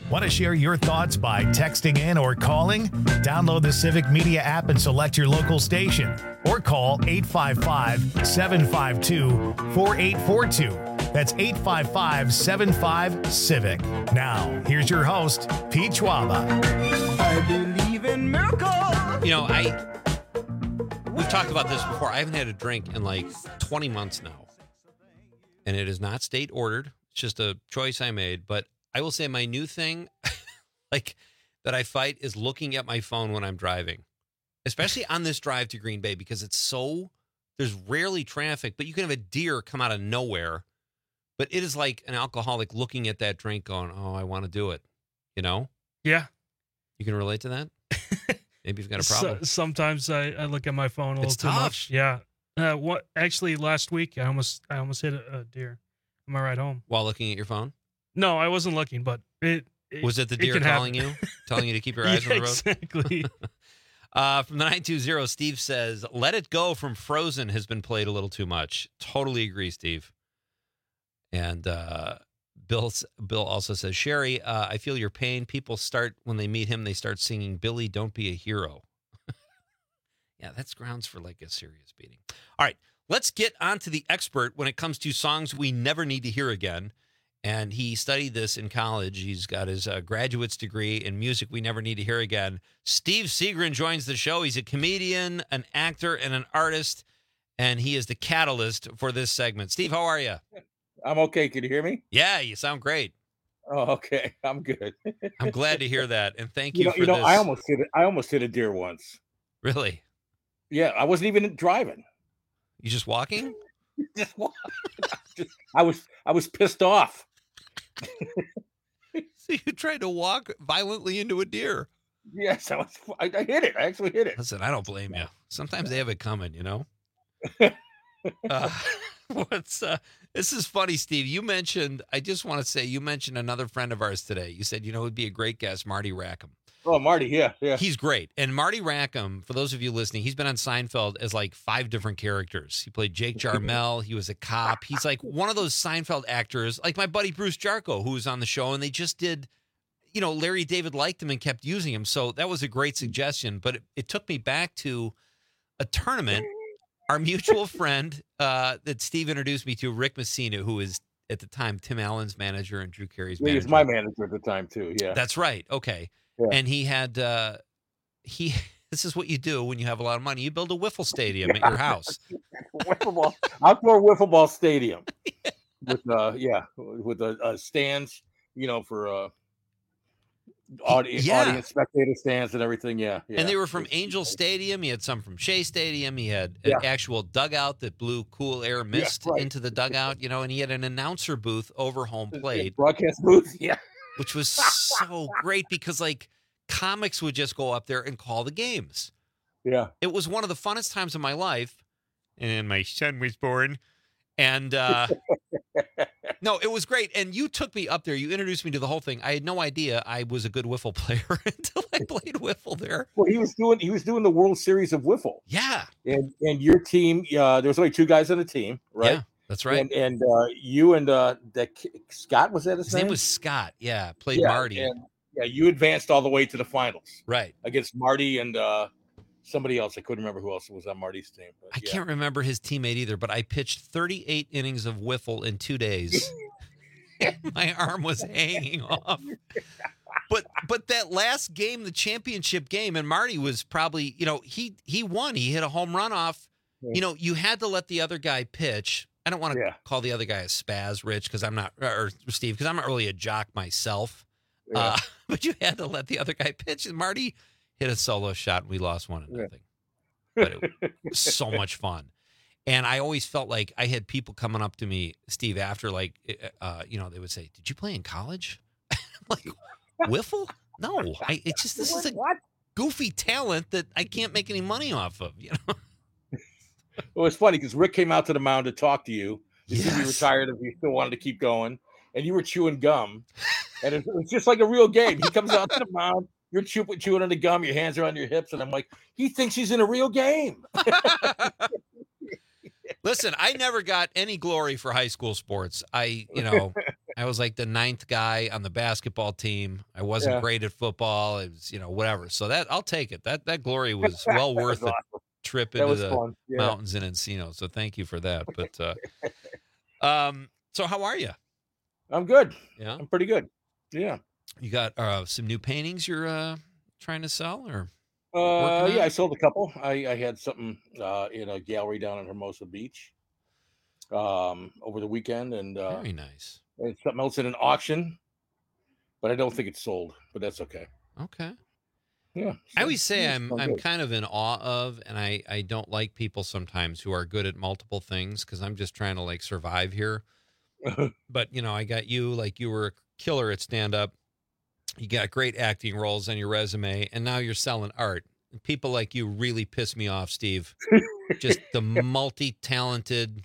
Want to share your thoughts by texting in or calling? Download the Civic Media app and select your local station. Or call eight five five, seven five two, four eight four two. That's eight five five, seven five, CIVIC. Now, here's your host, Pete Schwaba. I believe in miracles. You know, I we've talked about this before. I haven't had a drink in like twenty months now. And it is not state ordered. It's just a choice I made. But I will say my new thing, like that I fight, is looking at my phone when I'm driving, especially on this drive to Green Bay, because it's so, there's rarely traffic, but you can have a deer come out of nowhere. But it is like an alcoholic looking at that drink going, oh, I want to do it. You know? Yeah. You can relate to that? Maybe you've got a problem. So, sometimes I, I look at my phone a It's little too tough. much. Yeah. Uh, what? Actually, last week I almost I almost hit a, a deer on my ride home. While looking at your phone? No, I wasn't looking, but it, it Was it the deer can calling happen. you? Telling you to keep your eyes Yeah, on the road? Exactly. uh, from the nine two zero, Steve says, Let It Go from Frozen has been played a little too much. Totally agree, Steve. And uh, Bill, Bill also says, Sherry, uh, I feel your pain. People start, when they meet him, they start singing, Billy, Don't Be a Hero. Yeah, that's grounds for like a serious beating. All right, let's get on to the expert when it comes to songs we never need to hear again. And he studied this in college. He's got his uh, graduate's degree in music we never need to hear again. Steve Seagren joins the show. He's a comedian, an actor, and an artist, and he is the catalyst for this segment. Steve, how are you? I'm okay. Can you hear me? Yeah, you sound great. Oh, okay. I'm good. I'm glad to hear that, and thank you, You know, for you know this. I almost hit it. I almost hit a deer once. Really? Yeah, I wasn't even driving. You just walking? Just walking. I was I was pissed off. So you tried to walk violently into a deer? Yes, I was. I, I hit it. I actually hit it. Listen, I don't blame you. Sometimes they have it coming, you know. uh, what's uh, this is funny, Steve. You mentioned. I just want to say you mentioned another friend of ours today. You said you know would be a great guest, Marty Rackham. Oh, Marty, yeah, yeah. He's great. And Marty Rackham, for those of you listening, he's been on Seinfeld as like five different characters. He played Jake Jarmel. He was a cop. He's like one of those Seinfeld actors, like my buddy Bruce Jarko, who was on the show, and they just did, you know, Larry David liked him and kept using him. So that was a great suggestion. But it, it took me back to a tournament. Our mutual friend uh, that Steve introduced me to, Rick Messina, who is at the time Tim Allen's manager and Drew Carey's He manager. was my manager at the time too. Yeah, That's right. Okay. Yeah. And he had, uh, he, this is what you do when you have a lot of money. You build a wiffle stadium at your house. wiffle ball, outdoor wiffle ball stadium with uh, yeah, with the uh, stands, you know, for uh, audience, Yeah. audience, spectator stands and everything. Yeah, yeah. And they were from Angel Stadium. He had some from Shea Stadium. He had an Yeah. actual dugout that blew cool air mist right. into the dugout, you know, and he had an announcer booth over home plate. broadcast booth. Yeah. Which was so great because like comics would just go up there and call the games. Yeah. It was one of the funnest times of my life. And my son was born. And uh, no, it was great. And you took me up there. You introduced me to the whole thing. I had no idea I was a good wiffle player until I played wiffle there. Well, he was doing he was doing the World Series of wiffle. Yeah. And and your team, uh, there was only two guys on the team, right? Yeah, that's right. And and uh, you and uh, the Scott, was that his, His name was Scott. Yeah, played Yeah, Marty. and, yeah, you advanced all the way to the finals, right? Against Marty and uh, somebody else. I couldn't remember who else was on Marty's team. But, I yeah. can't remember his teammate either, but I pitched thirty-eight innings of wiffle in two days. My arm was hanging off. But but that last game, the championship game, and Marty was probably, you know, he he won. He hit a home run off. You know, you had to let the other guy pitch. I don't want to Yeah. call the other guy a spaz, Rich, because I'm not, or Steve, because I'm not really a jock myself. Yeah. Uh, but you had to let the other guy pitch, and Marty hit a solo shot, and we lost one to nothing. But it was so much fun. And I always felt like I had people coming up to me, Steve, after like, uh, you know, they would say, "Did you play in college?" I'm like, wiffle? No, I. It's just this is a goofy talent that I can't make any money off of. You know. Well, it's funny because Rick came out to the mound to talk to you to see if you Yes. retired, if you still wanted to keep going, and you were chewing gum, and it was just like a real game. He comes out to the mound, you're chewing, chewing on the gum, your hands are on your hips, and I'm like, he thinks he's in a real game. Listen, I never got any glory for high school sports. I, you know, I was like the ninth guy on the basketball team. I wasn't Yeah. great at football. It was, you know, whatever. So that I'll take it. That that glory was well That worth was a awesome. trip That into was the fun. Yeah. mountains in Encino. So thank you for that. But uh, um, so how are you? I'm good. Yeah, I'm pretty good. Yeah. You got uh, some new paintings you're uh, trying to sell, or Uh, working yeah, on? I sold a couple. I, I had something uh, in a gallery down in Hermosa Beach um, over the weekend, and uh, Very nice. and something else in an auction, but I don't think it's sold. But that's okay. Okay. Yeah. I always say yeah, I'm sounds I'm good. kind of in awe of, and I I don't like people sometimes who are good at multiple things because I'm just trying to like survive here. But you know, I got you, like you were a killer at stand up. You got great acting roles on your resume, and now you're selling art. People like you really piss me off, Steve. Just the multi-talented.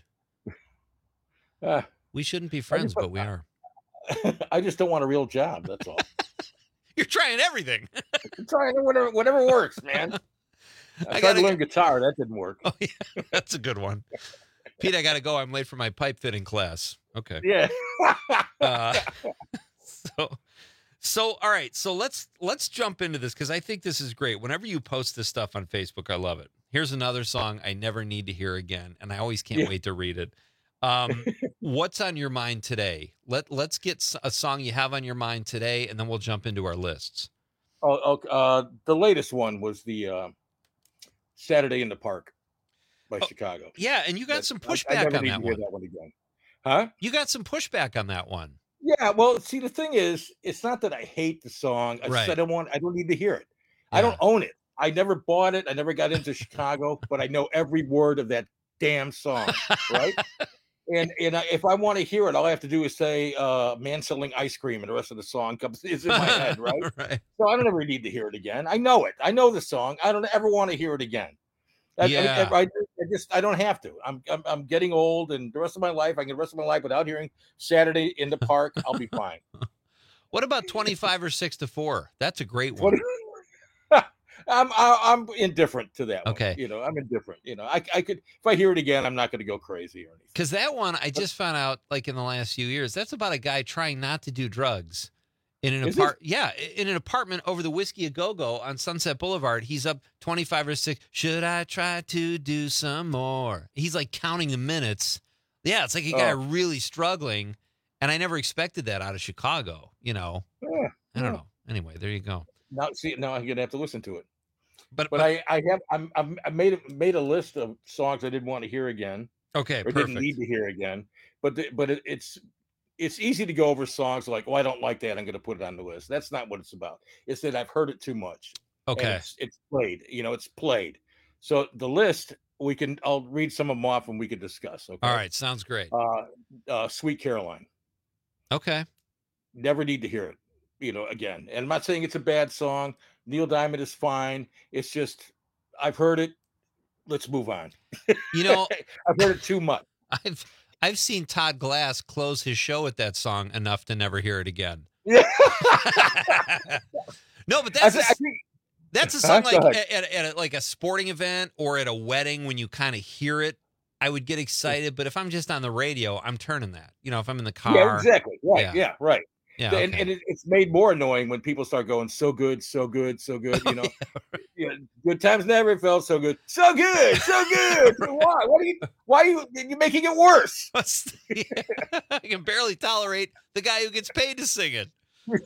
Uh, We shouldn't be friends, just- but we are. I just don't want a real job. That's all. You're trying everything. I'm trying whatever whatever works, man. I, I tried gotta to learn guitar. That didn't work. Oh yeah, that's a good one. Pete, I got to go. I'm late for my pipe fitting class. Okay. Yeah. Uh, so, so all right. So let's let's jump into this because I think this is great. Whenever you post this stuff on Facebook, I love it. Here's another song I never need to hear again, and I always can't Yeah. wait to read it. Um, what's on your mind today? Let Let's get s- a song you have on your mind today, and then we'll jump into our lists. Oh, oh, uh, the latest one was the uh, Saturday in the Park by Chicago. Yeah, and you got That- some I- I pushback never on need that to hear one. that one again. Huh? You got some pushback on that one. Yeah. Well, see, the thing is, it's not that I hate the song. I just Right. I don't want. I don't need to hear it. I don't own it. I never bought it. I never got into Chicago, but I know every word of that damn song. Right. And and I, if I want to hear it, all I have to do is say uh, "man selling ice cream," and the rest of the song comes is in my head, right? Right. So I don't ever need to hear it again. I know it. I know the song. I don't ever want to hear it again. I, I- Yeah. I, I just I don't have to. I'm, I'm I'm getting old, and the rest of my life, I can the rest of my life without hearing "Saturday in the Park." I'll be fine. What about twenty-five or six to four? That's a great one. What- I'm I, I'm indifferent to that. Okay. One. You know, I'm indifferent. You know, I I could if I hear it again, I'm not going to go crazy or anything. Because that one, I just found out, like in the last few years, that's about a guy trying not to do drugs in an Is it? apart, yeah, in an apartment over the Whiskey a Go Go on Sunset Boulevard. He's up twenty-five or six. Should I try to do some more? He's like counting the minutes. Yeah, it's like a guy Oh. really struggling, and I never expected that out of Chicago. You know, Yeah, I don't yeah. know. Anyway, there you go. Now see now I'm going to have to listen to it. But But I I have I'm, I'm I made a- made a list of songs I didn't want to hear again. Okay, or perfect. didn't need to hear again. But the, but it, it's it's easy to go over songs like, oh, I don't like that. I'm going to put it on the list. That's not what it's about. It's that I've heard it too much. and Okay. it's, it's played. You know, it's played. So the list we can. I'll read some of them off and we can discuss. Okay. All right, sounds great. Uh, uh, Sweet Caroline. Okay. Never need to hear it. You know, again. And I'm not saying it's a bad song. Neil Diamond is fine. It's just I've heard it. Let's move on. You know, I've heard it too much. I've I've seen Todd Glass close his show with that song enough to never hear it again. Yeah. No, but I that's thi- a, I think- that's a Huh? song Go like ahead. at, at, at like a sporting event or at a wedding when you kind of hear it, I would get excited. But if I'm just on the radio, I'm turning that. You know, if I'm in the car. Yeah, exactly. Right. Yeah. Yeah, right. Yeah, And, okay. and it, it's made more annoying when people start going so good, so good, so good. You know, you know, good times never felt so good, so good, so good. Why? What are you? Why are you? You're making it worse. I can barely tolerate the guy who gets paid to sing it.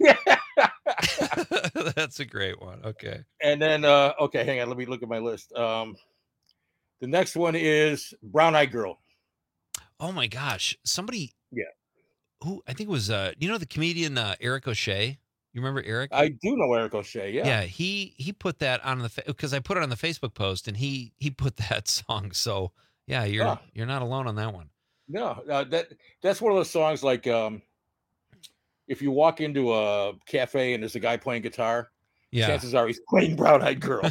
That's a great one. Okay. And then, uh, okay, hang on. Let me look at my list. Um, the next one is Brown Eyed Girl. Oh my gosh. Somebody. Yeah. Who I think it was uh you know the comedian uh, Eric O'Shea. You remember Eric? I do know Eric O'Shea. Yeah. Yeah, he he put that on the because I put it on the Facebook post and he he put that song. So yeah, you're Yeah. you're not alone on that one. No, uh, that that's one of those songs like um, if you walk into a cafe and there's a guy playing guitar, Yeah. chances are he's playing Brown Eyed Girl.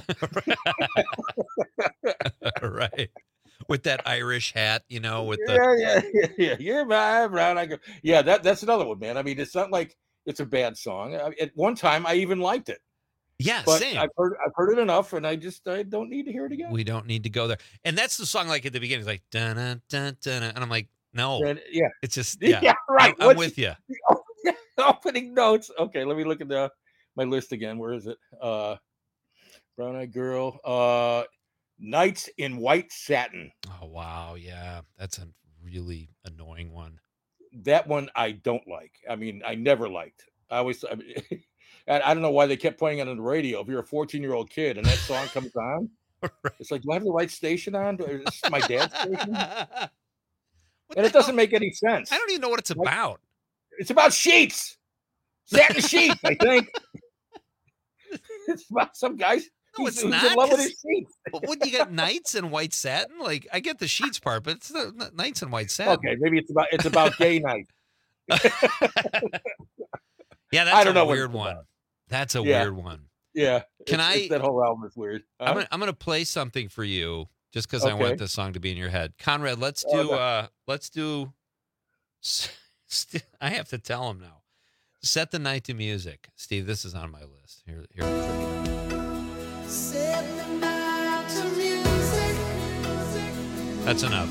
Right. With that Irish hat, you know, with the yeah, yeah, yeah, yeah. You're my Brown Eyed Girl. Yeah, that that's another one, man. I mean, it's not like it's a bad song. I, at one time, I even liked it. Yeah, but same. I've heard I've heard it enough, and I just I don't need to hear it again. We don't need to go there. And that's the song like at the beginning, it's like dun dun dun dun, and I'm like, No. And, yeah. It's just, yeah. yeah right. I'm, I'm What's with you. the opening notes. Okay, let me look at the my list again. Where is it? Uh, Brown Eyed Girl. Uh, Nights in White Satin. Oh, wow. Yeah. That's a really annoying one. That one I don't like. I mean, I never liked. I always, I, mean, I don't know why they kept playing it on the radio. If you're a fourteen-year-old kid and that song comes on, right. It's like, do I have the right station on? Is this my dad's station? and it doesn't make any sense. I don't even know what it's like, about. It's about sheets. Satin sheets, I think. It's about some guys. No, He's, it's he's not. in love with his sheets. But would you get Knights in White Satin? Like, I get the sheets part, but it's the Knights in White Satin. Okay, maybe it's about it's about gay night. Yeah, that's I don't a know weird one. That's a yeah. weird one. Yeah. Can it's, I? It's that whole album is weird. Huh? I'm gonna I'm gonna play something for you just because okay. I want this song to be in your head. Conrad, let's do. Oh, no. uh Let's do. I have to tell him now. Set the night to music, Steve. This is on my list. Here, here. Set the night to music. That's enough.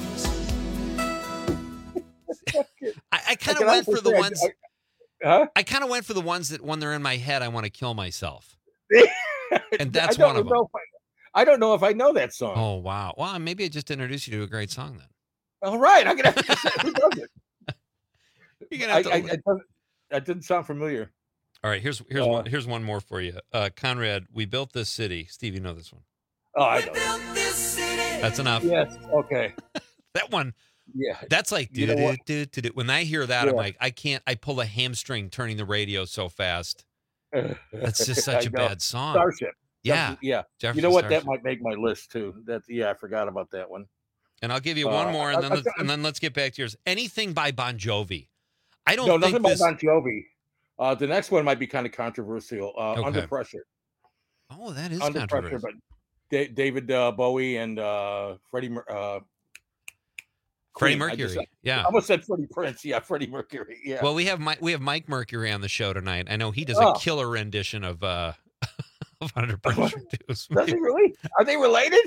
I, I kind of went for the ones. I, huh? I kind of went for the ones that when they're in my head, I want to kill myself. And that's I one of them. I, I don't know if I know that song. Oh wow! Well, maybe I just introduced you to a great song then. All right, I'm gonna have to say who does it. You're gonna have to. I, I, I doesn't, that didn't sound familiar. All right, here's here's uh, one here's one more for you, uh, Conrad. We built this city. Steve, you know this one. Oh, I know. That's enough. Yes. Okay. That one. Yeah. That's like You do, know do, what? do, do, do. When I hear that, Yeah. I'm like, I can't. I pull a hamstring turning the radio so fast. That's just such I a know. bad song. Starship. Yeah. Yeah. Jefferson You know what? Starship. That might make my list too. That yeah, I forgot about that one. And I'll give you Uh, one more, and I- then I- let's, and then let's get back to yours. Anything by Bon Jovi. I don't No, think nothing this. about Bon Jovi. Uh, the next one might be kind of controversial. Uh, Okay. Under Pressure. Oh, that is Under controversial. Pressure, but Da- David uh, Bowie and uh, Freddie. Mer- Uh, Freddie Queen. I just- Mercury. Yeah. I almost said Freddie Prince. Yeah, Freddie Mercury. Yeah. Well, we have Mike, we have Mike Mercury on the show tonight. I know he does Oh. a killer rendition of uh of Under Pressure too. Does he really? Are they related?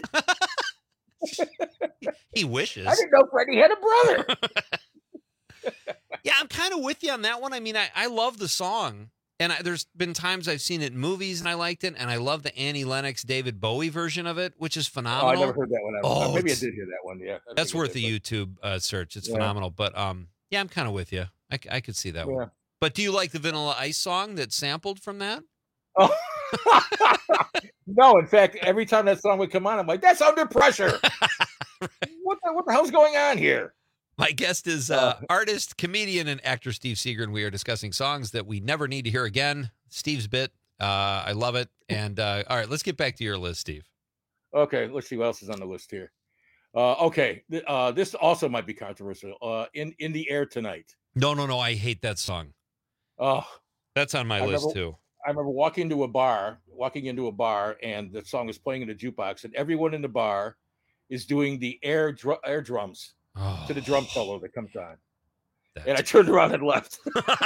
He wishes. I didn't know Freddie had a brother. Yeah, I'm kind of with you on that one. I mean, I, I love the song, and I, there's been times I've seen it in movies and I liked it, and I love the Annie Lennox, David Bowie version of it, which is Oh, I phenomenal. never heard that one. Oh, Maybe I it's- did hear that one. Yeah, I That's think I worth did, a YouTube uh, search. It's Yeah. phenomenal. But um, yeah, I'm kind of with you. I, c- I could see that Yeah. one. But do you like the Vanilla Ice song that's sampled from that? Oh. No, in fact, every time that song would come on, I'm like, "That's Under Pressure." What the what the hell's going on here? My guest is uh, artist, comedian, and actor Steve Seeger, and we are discussing songs that we never need to hear again. Steve's bit. Uh, I love it. And uh, all right, let's get back to your list, Steve. Okay, let's see what else is on the list here. Uh, okay, th- uh, this also might be controversial. Uh, in in the air tonight. No, no, no. I hate that song. Oh, That's on my I list, remember- too. I remember walking into a bar, walking into a bar, and the song is playing in the jukebox, and everyone in the bar is doing the air dr- air drums Oh, to the drum solo that comes on. And I turned around and left.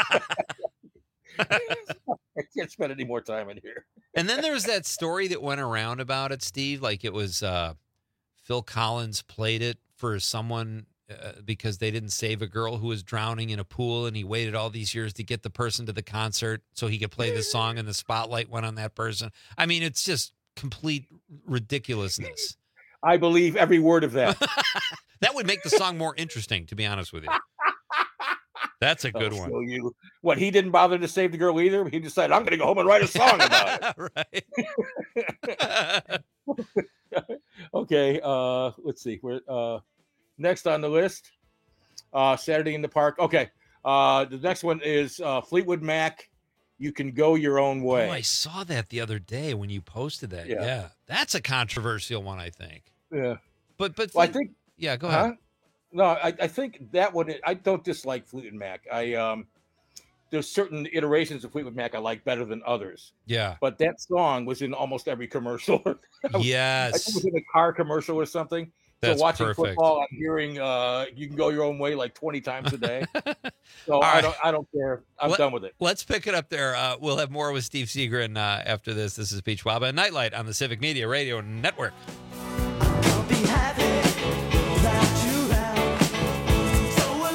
I can't spend any more time in here. And then there's that story that went around about it, Steve. Like it was uh, Phil Collins played it for someone uh, because they didn't save a girl who was drowning in a pool, and he waited all these years to get the person to the concert so he could play the song, and the spotlight went on that person. I mean, it's just complete ridiculousness. I believe every word of that. That would make the song more interesting, to be honest with you. That's a good I'll one. show you. What, he didn't bother to save the girl either? He decided, I'm going to go home and write a song about it. Okay, uh, let's see. We're, uh, next on the list, uh, Saturday in the Park. Okay, uh, the next one is uh, Fleetwood Mac, You Can Go Your Own Way. Oh, I saw that the other day when you posted that. Yeah. Yeah. That's a controversial one, I think. Yeah. But, but Well, I think... Yeah, go Huh? ahead. No, I, I think that one, I don't dislike Fleetwood Mac. I um, there's certain iterations of Fleetwood Mac I like better than others. Yeah. But that song was in almost every commercial. I was- Yes. I think it was in a car commercial or something. That's so watching perfect. football, I'm hearing uh, "You Can Go Your Own Way" like twenty times a day. So All I right. don't, I don't care. I'm Let- done with it. Let's pick it up there. Uh, we'll have more with Steve Seagren uh, after this. This is Peach Waba and Nightlight on the Civic Media Radio Network. Be happy that you have. So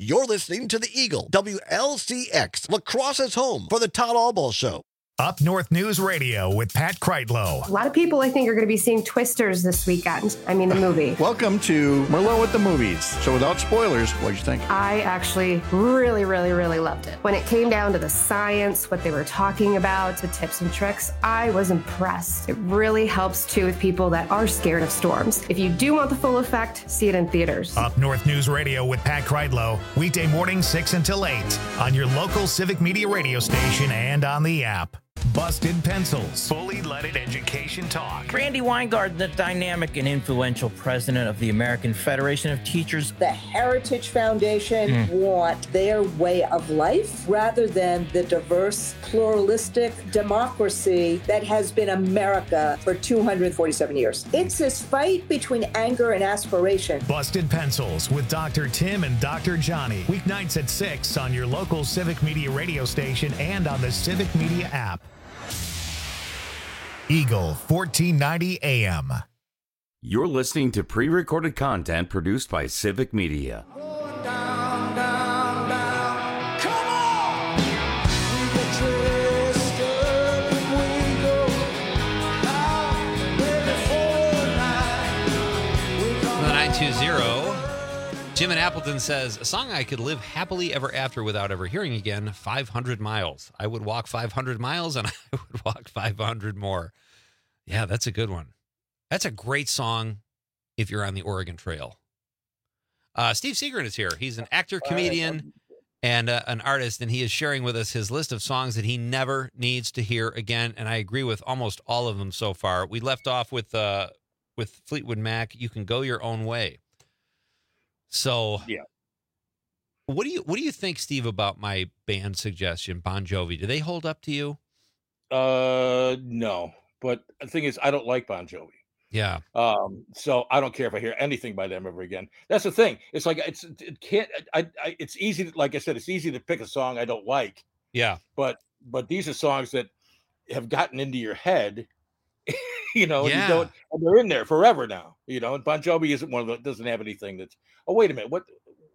You're listening to the Eagle, W L C X, La Crosse's home for the Todd Albaugh Show. Up North News Radio with Pat Kreitlow. A lot of people, I think, are going to be seeing Twisters this weekend. I mean, the movie. Welcome to Merlot at the Movies. So without spoilers, what did you think? I actually really, really, really loved it. When it came down to the science, what they were talking about, the tips and tricks, I was impressed. It really helps, too, with people that are scared of storms. If you do want the full effect, see it in theaters. Up North News Radio with Pat Kreitlow, weekday morning six until eight on your local Civic Media radio station and on the app. Busted Pencils, fully leaded education talk. Randy Weingarten, the dynamic and influential president of the American Federation of Teachers. The Heritage Foundation Mm. want their way of life rather than the diverse, pluralistic democracy that has been America for two hundred forty-seven years. It's this fight between anger and aspiration. Busted Pencils with Doctor Tim and Doctor Johnny. Weeknights at six on your local Civic Media radio station and on the Civic Media app. Eagle fourteen ninety A M. You're listening to pre-recorded content produced by Civic Media. nine two zero. Jim in Appleton says, a song I could live happily ever after without ever hearing again, five hundred miles. I would walk five hundred miles and I would walk five hundred more. Yeah, that's a good one. That's a great song if you're on the Oregon Trail. Uh, Steve Seagren is here. He's an actor, comedian, and uh, an artist, and he is sharing with us his list of songs that he never needs to hear again, and I agree with almost all of them so far. We left off with uh, with Fleetwood Mac, You Can Go Your Own Way. So, yeah. What do you what do you think, Steve, about my band suggestion, Bon Jovi? Do they hold up to you? Uh, no. But the thing is, I don't like Bon Jovi. Yeah. Um, so I don't care if I hear anything by them ever again. That's the thing. It's like it's it can't. I, I it's easy. To, like I said, it's easy to pick a song I don't like. Yeah. But but these are songs that have gotten into your head. You know, and Yeah. you don't. And they're in there forever now. You know, and Bon Jovi isn't one of the doesn't have anything that's. Oh wait a minute, what?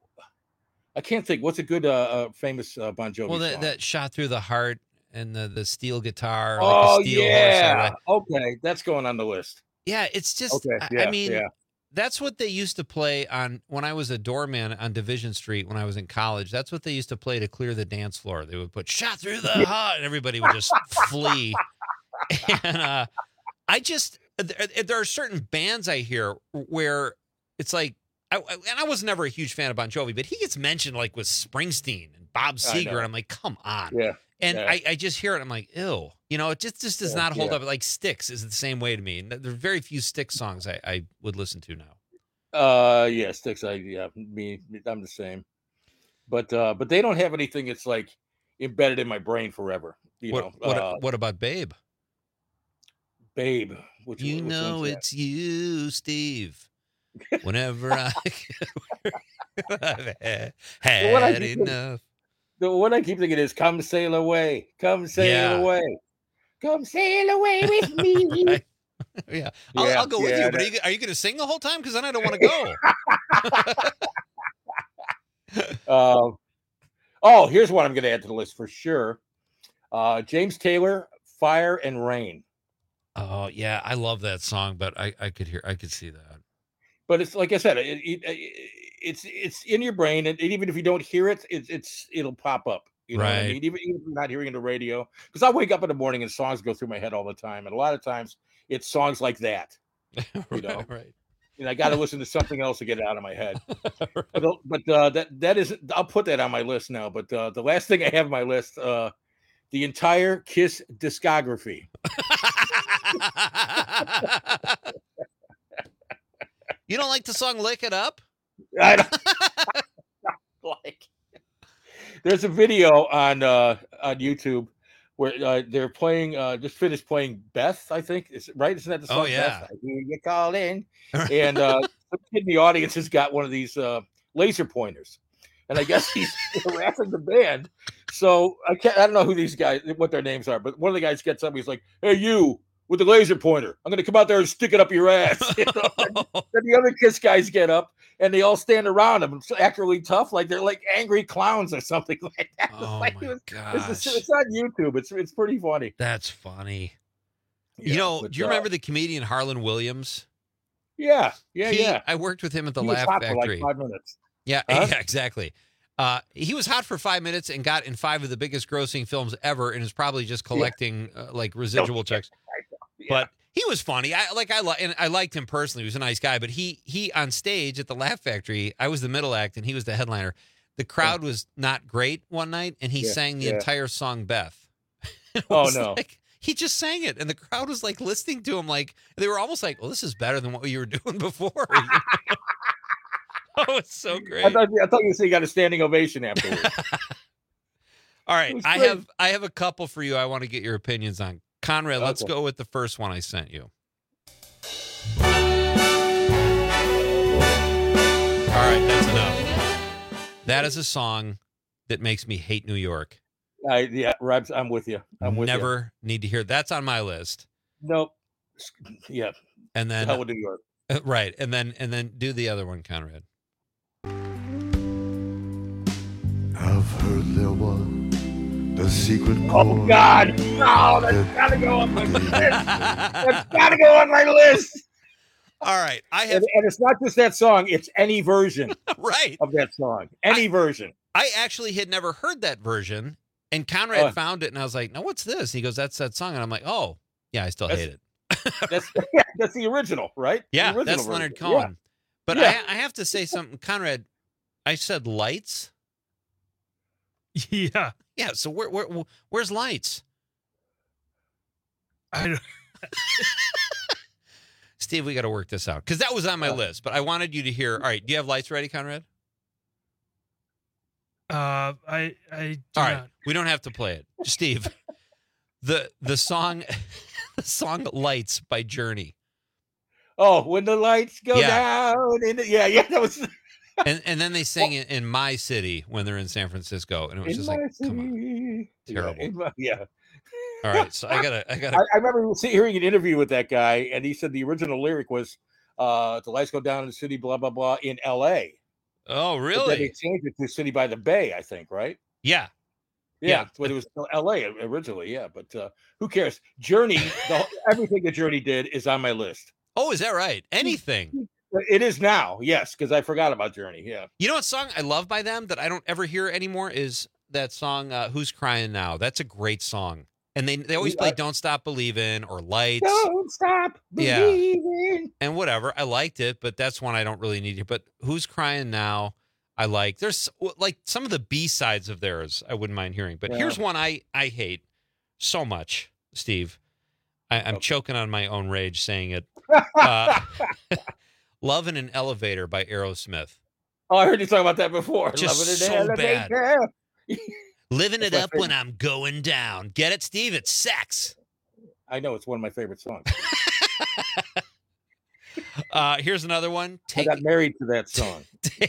I can't think. What's a good uh, uh famous uh, Bon Jovi Well, that song? that shot through the heart and the the steel guitar. Oh like a steel horse, yeah. uh, Okay, that's going on the list. Yeah, it's just. Okay, I- yeah, I mean, yeah. that's what they used to play on when I was a doorman on Division Street when I was in college. That's what they used to play to clear the dance floor. They would put "Shot Through the Heart" and everybody would just flee. And uh, I just there, there are certain bands I hear where it's like. I, I- and I was never a huge fan of Bon Jovi, but he gets mentioned like with Springsteen and Bob I Seger, know. and I'm like, come on. Yeah. And yeah. I, I just hear it, I'm like, ew. You know, it just, just does Yeah, not hold yeah. up. Like Styx is the same way to me. And there are very few Styx songs I, I would listen to now. Uh, yeah, Sticks. I yeah, me, I'm the same. But uh, but they don't have anything that's like embedded in my brain forever. You What know, what, uh, what about Babe? Babe. Which, You which know one's that? it's you, Steve. Whenever I I've had, The one I had keep- enough. The one I keep thinking is "Come sail away, come sail Yeah. away, come sail away with me." Right. Yeah, I'll, Yeah, I'll go with yeah, you. But are that- you, are you going to sing the whole time? Because then I don't want to go. Um, oh, here's what I'm going to add to the list for sure. Uh, James Taylor, "Fire and Rain." Oh yeah, I love that song, but I, I could hear, I could see that. But it's like I said, it, it, it, it's it's in your brain, and even if you don't hear it, it's it's it'll pop up. You know what I Right. mean? Even, even if you're not hearing the radio, because I wake up in the morning and songs go through my head all the time, and a lot of times it's songs like that. You know, right. and I got to listen to something else to get it out of my head. But but uh, that that is, I'll put that on my list now. But uh, the last thing I have on my list, uh, the entire Kiss discography. You don't like the song "Lick It Up"? I don't like. There's a video on uh, on YouTube where uh, they're playing. Uh, just finished playing Beth, I think. Is it right? Isn't that the song? Oh, yeah. Beth? I hear you calling. And uh, some kid in the audience has got one of these uh, laser pointers, and I guess he's harassing the band. So I can't. I don't know who these guys, what their names are, but one of the guys gets up. He's like, "Hey, you with the laser pointer! I'm going to come out there and stick it up your ass." You know? And then the other Kiss guys get up and they all stand around him and act really tough, like they're like angry clowns or something like that. Oh like, my it was, gosh. It's, it's on YouTube. It's it's pretty funny. That's funny. Yeah, you know, but, do you uh, remember the comedian Harlan Williams? Yeah, yeah, He- yeah. I worked with him at the He was Laugh hot for, like, Factory. five minutes. Yeah, Huh? yeah, exactly. Uh, he was hot for five minutes and got in five of the biggest grossing films ever, and is probably just collecting uh, like residual checks. But he was funny. I like I li- and I liked him personally. He was a nice guy. But he he on stage at the Laugh Factory, I was the middle act and he was the headliner. The crowd was not great one night, and he Yeah, sang the yeah. entire song Beth. It Oh, was no. like- he just sang it, and the crowd was like listening to him, like they were almost like, "Well, this is better than what you were doing before." Oh, it's so great. I thought, I thought you said you got a standing ovation afterwards. All right, was I great. have I have a couple for you. I want to get your opinions on. Conrad, let's Okay. go with the first one I sent you. All right, that's enough. That is a song that makes me hate New York. I, yeah, Rabs, I'm with you. I'm with Never need to hear. That's on my list. you. Nope. Yeah. And then Hell with New York. Uh, right, and then and then do the other one, Conrad. I've heard there was the secret Oh chord. God! No, that's gotta go on my list. That's gotta go on my list. All right, I have, and, and it's not just that song; it's any version right of that song. Any version. I actually had never heard that version, and Conrad Oh. found it, and I was like, "No, what's this?" And he goes, "That's that song," and I'm like, "Oh, yeah, I still That's- hate it." That's yeah, that's the original, right? The Yeah, original that's version. Leonard Yeah. Cohen. But Yeah. I, I have to say something, Conrad. I said lights. Yeah. Yeah. So where, where where's lights? I don't, Steve, we got to work this out because that was on my Uh, list. But I wanted you to hear. All right, do you have lights ready, Conrad? uh, I I do All right, not. we don't have to play it, Steve. the the song, the song "Lights" by Journey. Oh, when the lights go Yeah. down. In the, yeah, yeah, that was. And and then they sing it in My City when they're in San Francisco, and it was In just my like, come on, city. terrible. Yeah, in my- yeah. All right, so I gotta, I gotta. I, I remember see- hearing an interview with that guy, and he said the original lyric was, uh, "The lights go down in the city, blah blah blah," in L A. Oh, But then they really? changed it to "City by the Bay," I think, right? Yeah. Yeah, Yeah. but it was L A originally. Yeah, but uh, who cares? Journey, the, whole- everything that Journey did is on my list. Oh, is that right? Anything. It is now, yes, because I forgot about Journey. Yeah. You know what song I love by them that I don't ever hear anymore is that song uh, "Who's Crying Now." That's a great song, and they they always play "Don't Stop Believing" or "Lights." Don't stop Yeah. believing. And whatever. I liked it, but that's one I don't really need to. But "Who's Crying Now," I like. There's like some of the B sides of theirs I wouldn't mind hearing. But Yeah. here's one I I hate so much, Steve. I, I'm choking on my own rage saying it. Uh, "Love in an Elevator" by Aerosmith. Oh, I heard you talk about that before. Just Loving it so in the bad. elevator. Living it That's my up when favorite. I'm going down. Get it, Steve? It's sex. I know it's one of my favorite songs. Uh, here's another one. I Take, got married to that song.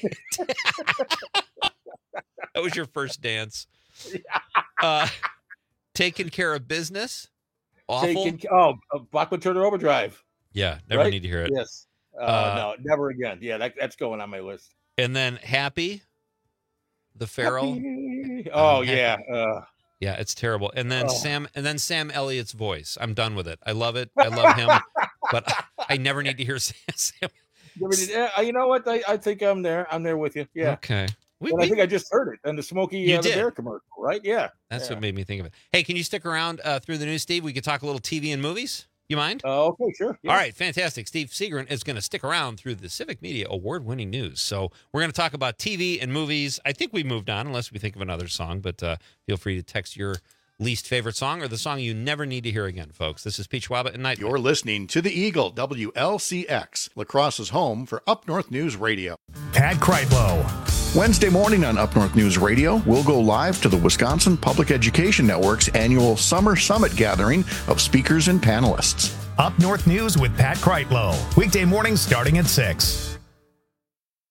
that was your first dance. Uh, Taking Care of Business. Awful. Taking, oh, uh, Bachman Turner Overdrive. Yeah, never right? need to hear it. Yes. Uh, Uh, no, never again. Yeah, that, that's going on my list. And then Happy, the Pharaoh. Happy. Oh Um, yeah. Uh, Yeah, it's terrible. And then Oh. Sam, and then Sam Elliott's voice. I'm done with it. I love it. I love him, but I, I never need to hear Sam. Sam. you ever did- uh, you know what? I, I think I'm there. I'm there with you. Yeah. Okay. We, and I we- think I just heard it in the Smokey You uh, the did. Bear commercial, right? Yeah. that's yeah. what made me think of it. Hey, can you stick around uh, through the news, Steve? We could talk a little T V and movies. You mind? Uh, okay, sure. Yeah. All right, fantastic. Steve Seagren is going to stick around through the Civic Media award-winning news. So we're going to talk about T V and movies. I think we moved on, unless we think of another song. But uh, feel free to text your least favorite song or the song you never need to hear again, folks. This is Pete Schwaba and Night. You're listening to the Eagle, W L C X, La Crosse's home for Up North News Radio. Pat Kreitlow. Wednesday morning on Up North News Radio, we'll go live to the Wisconsin Public Education Network's annual Summer Summit gathering of speakers and panelists. Up North News with Pat Kreitlow. Weekday mornings starting at six. The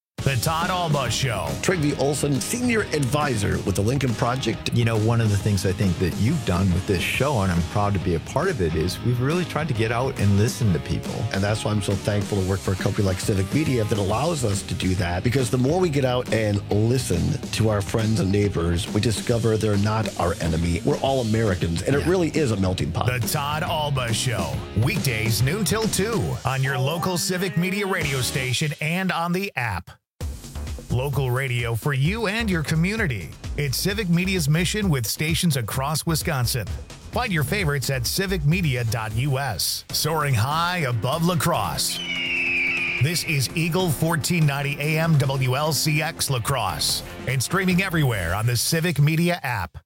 Todd Alba Show. Trygve Olson, Senior Advisor with the Lincoln Project. You know, one of the things I think that you've done with this show, and I'm proud to be a part of it, is we've really tried to get out and listen to people. And that's why I'm so thankful to work for a company like Civic Media that allows us to do that. Because the more we get out and listen to our friends and neighbors, we discover they're not our enemy. We're all Americans, and it really is a melting pot. The Todd Alba Show. Weekdays noon till two on your local Civic Media radio station and on the app. Local radio for you and your community. It's Civic Media's mission with stations across Wisconsin. Find your favorites at civic media dot u s. Soaring high above La Crosse. This is Eagle fourteen ninety A M W L C X La Crosse and streaming everywhere on the Civic Media app.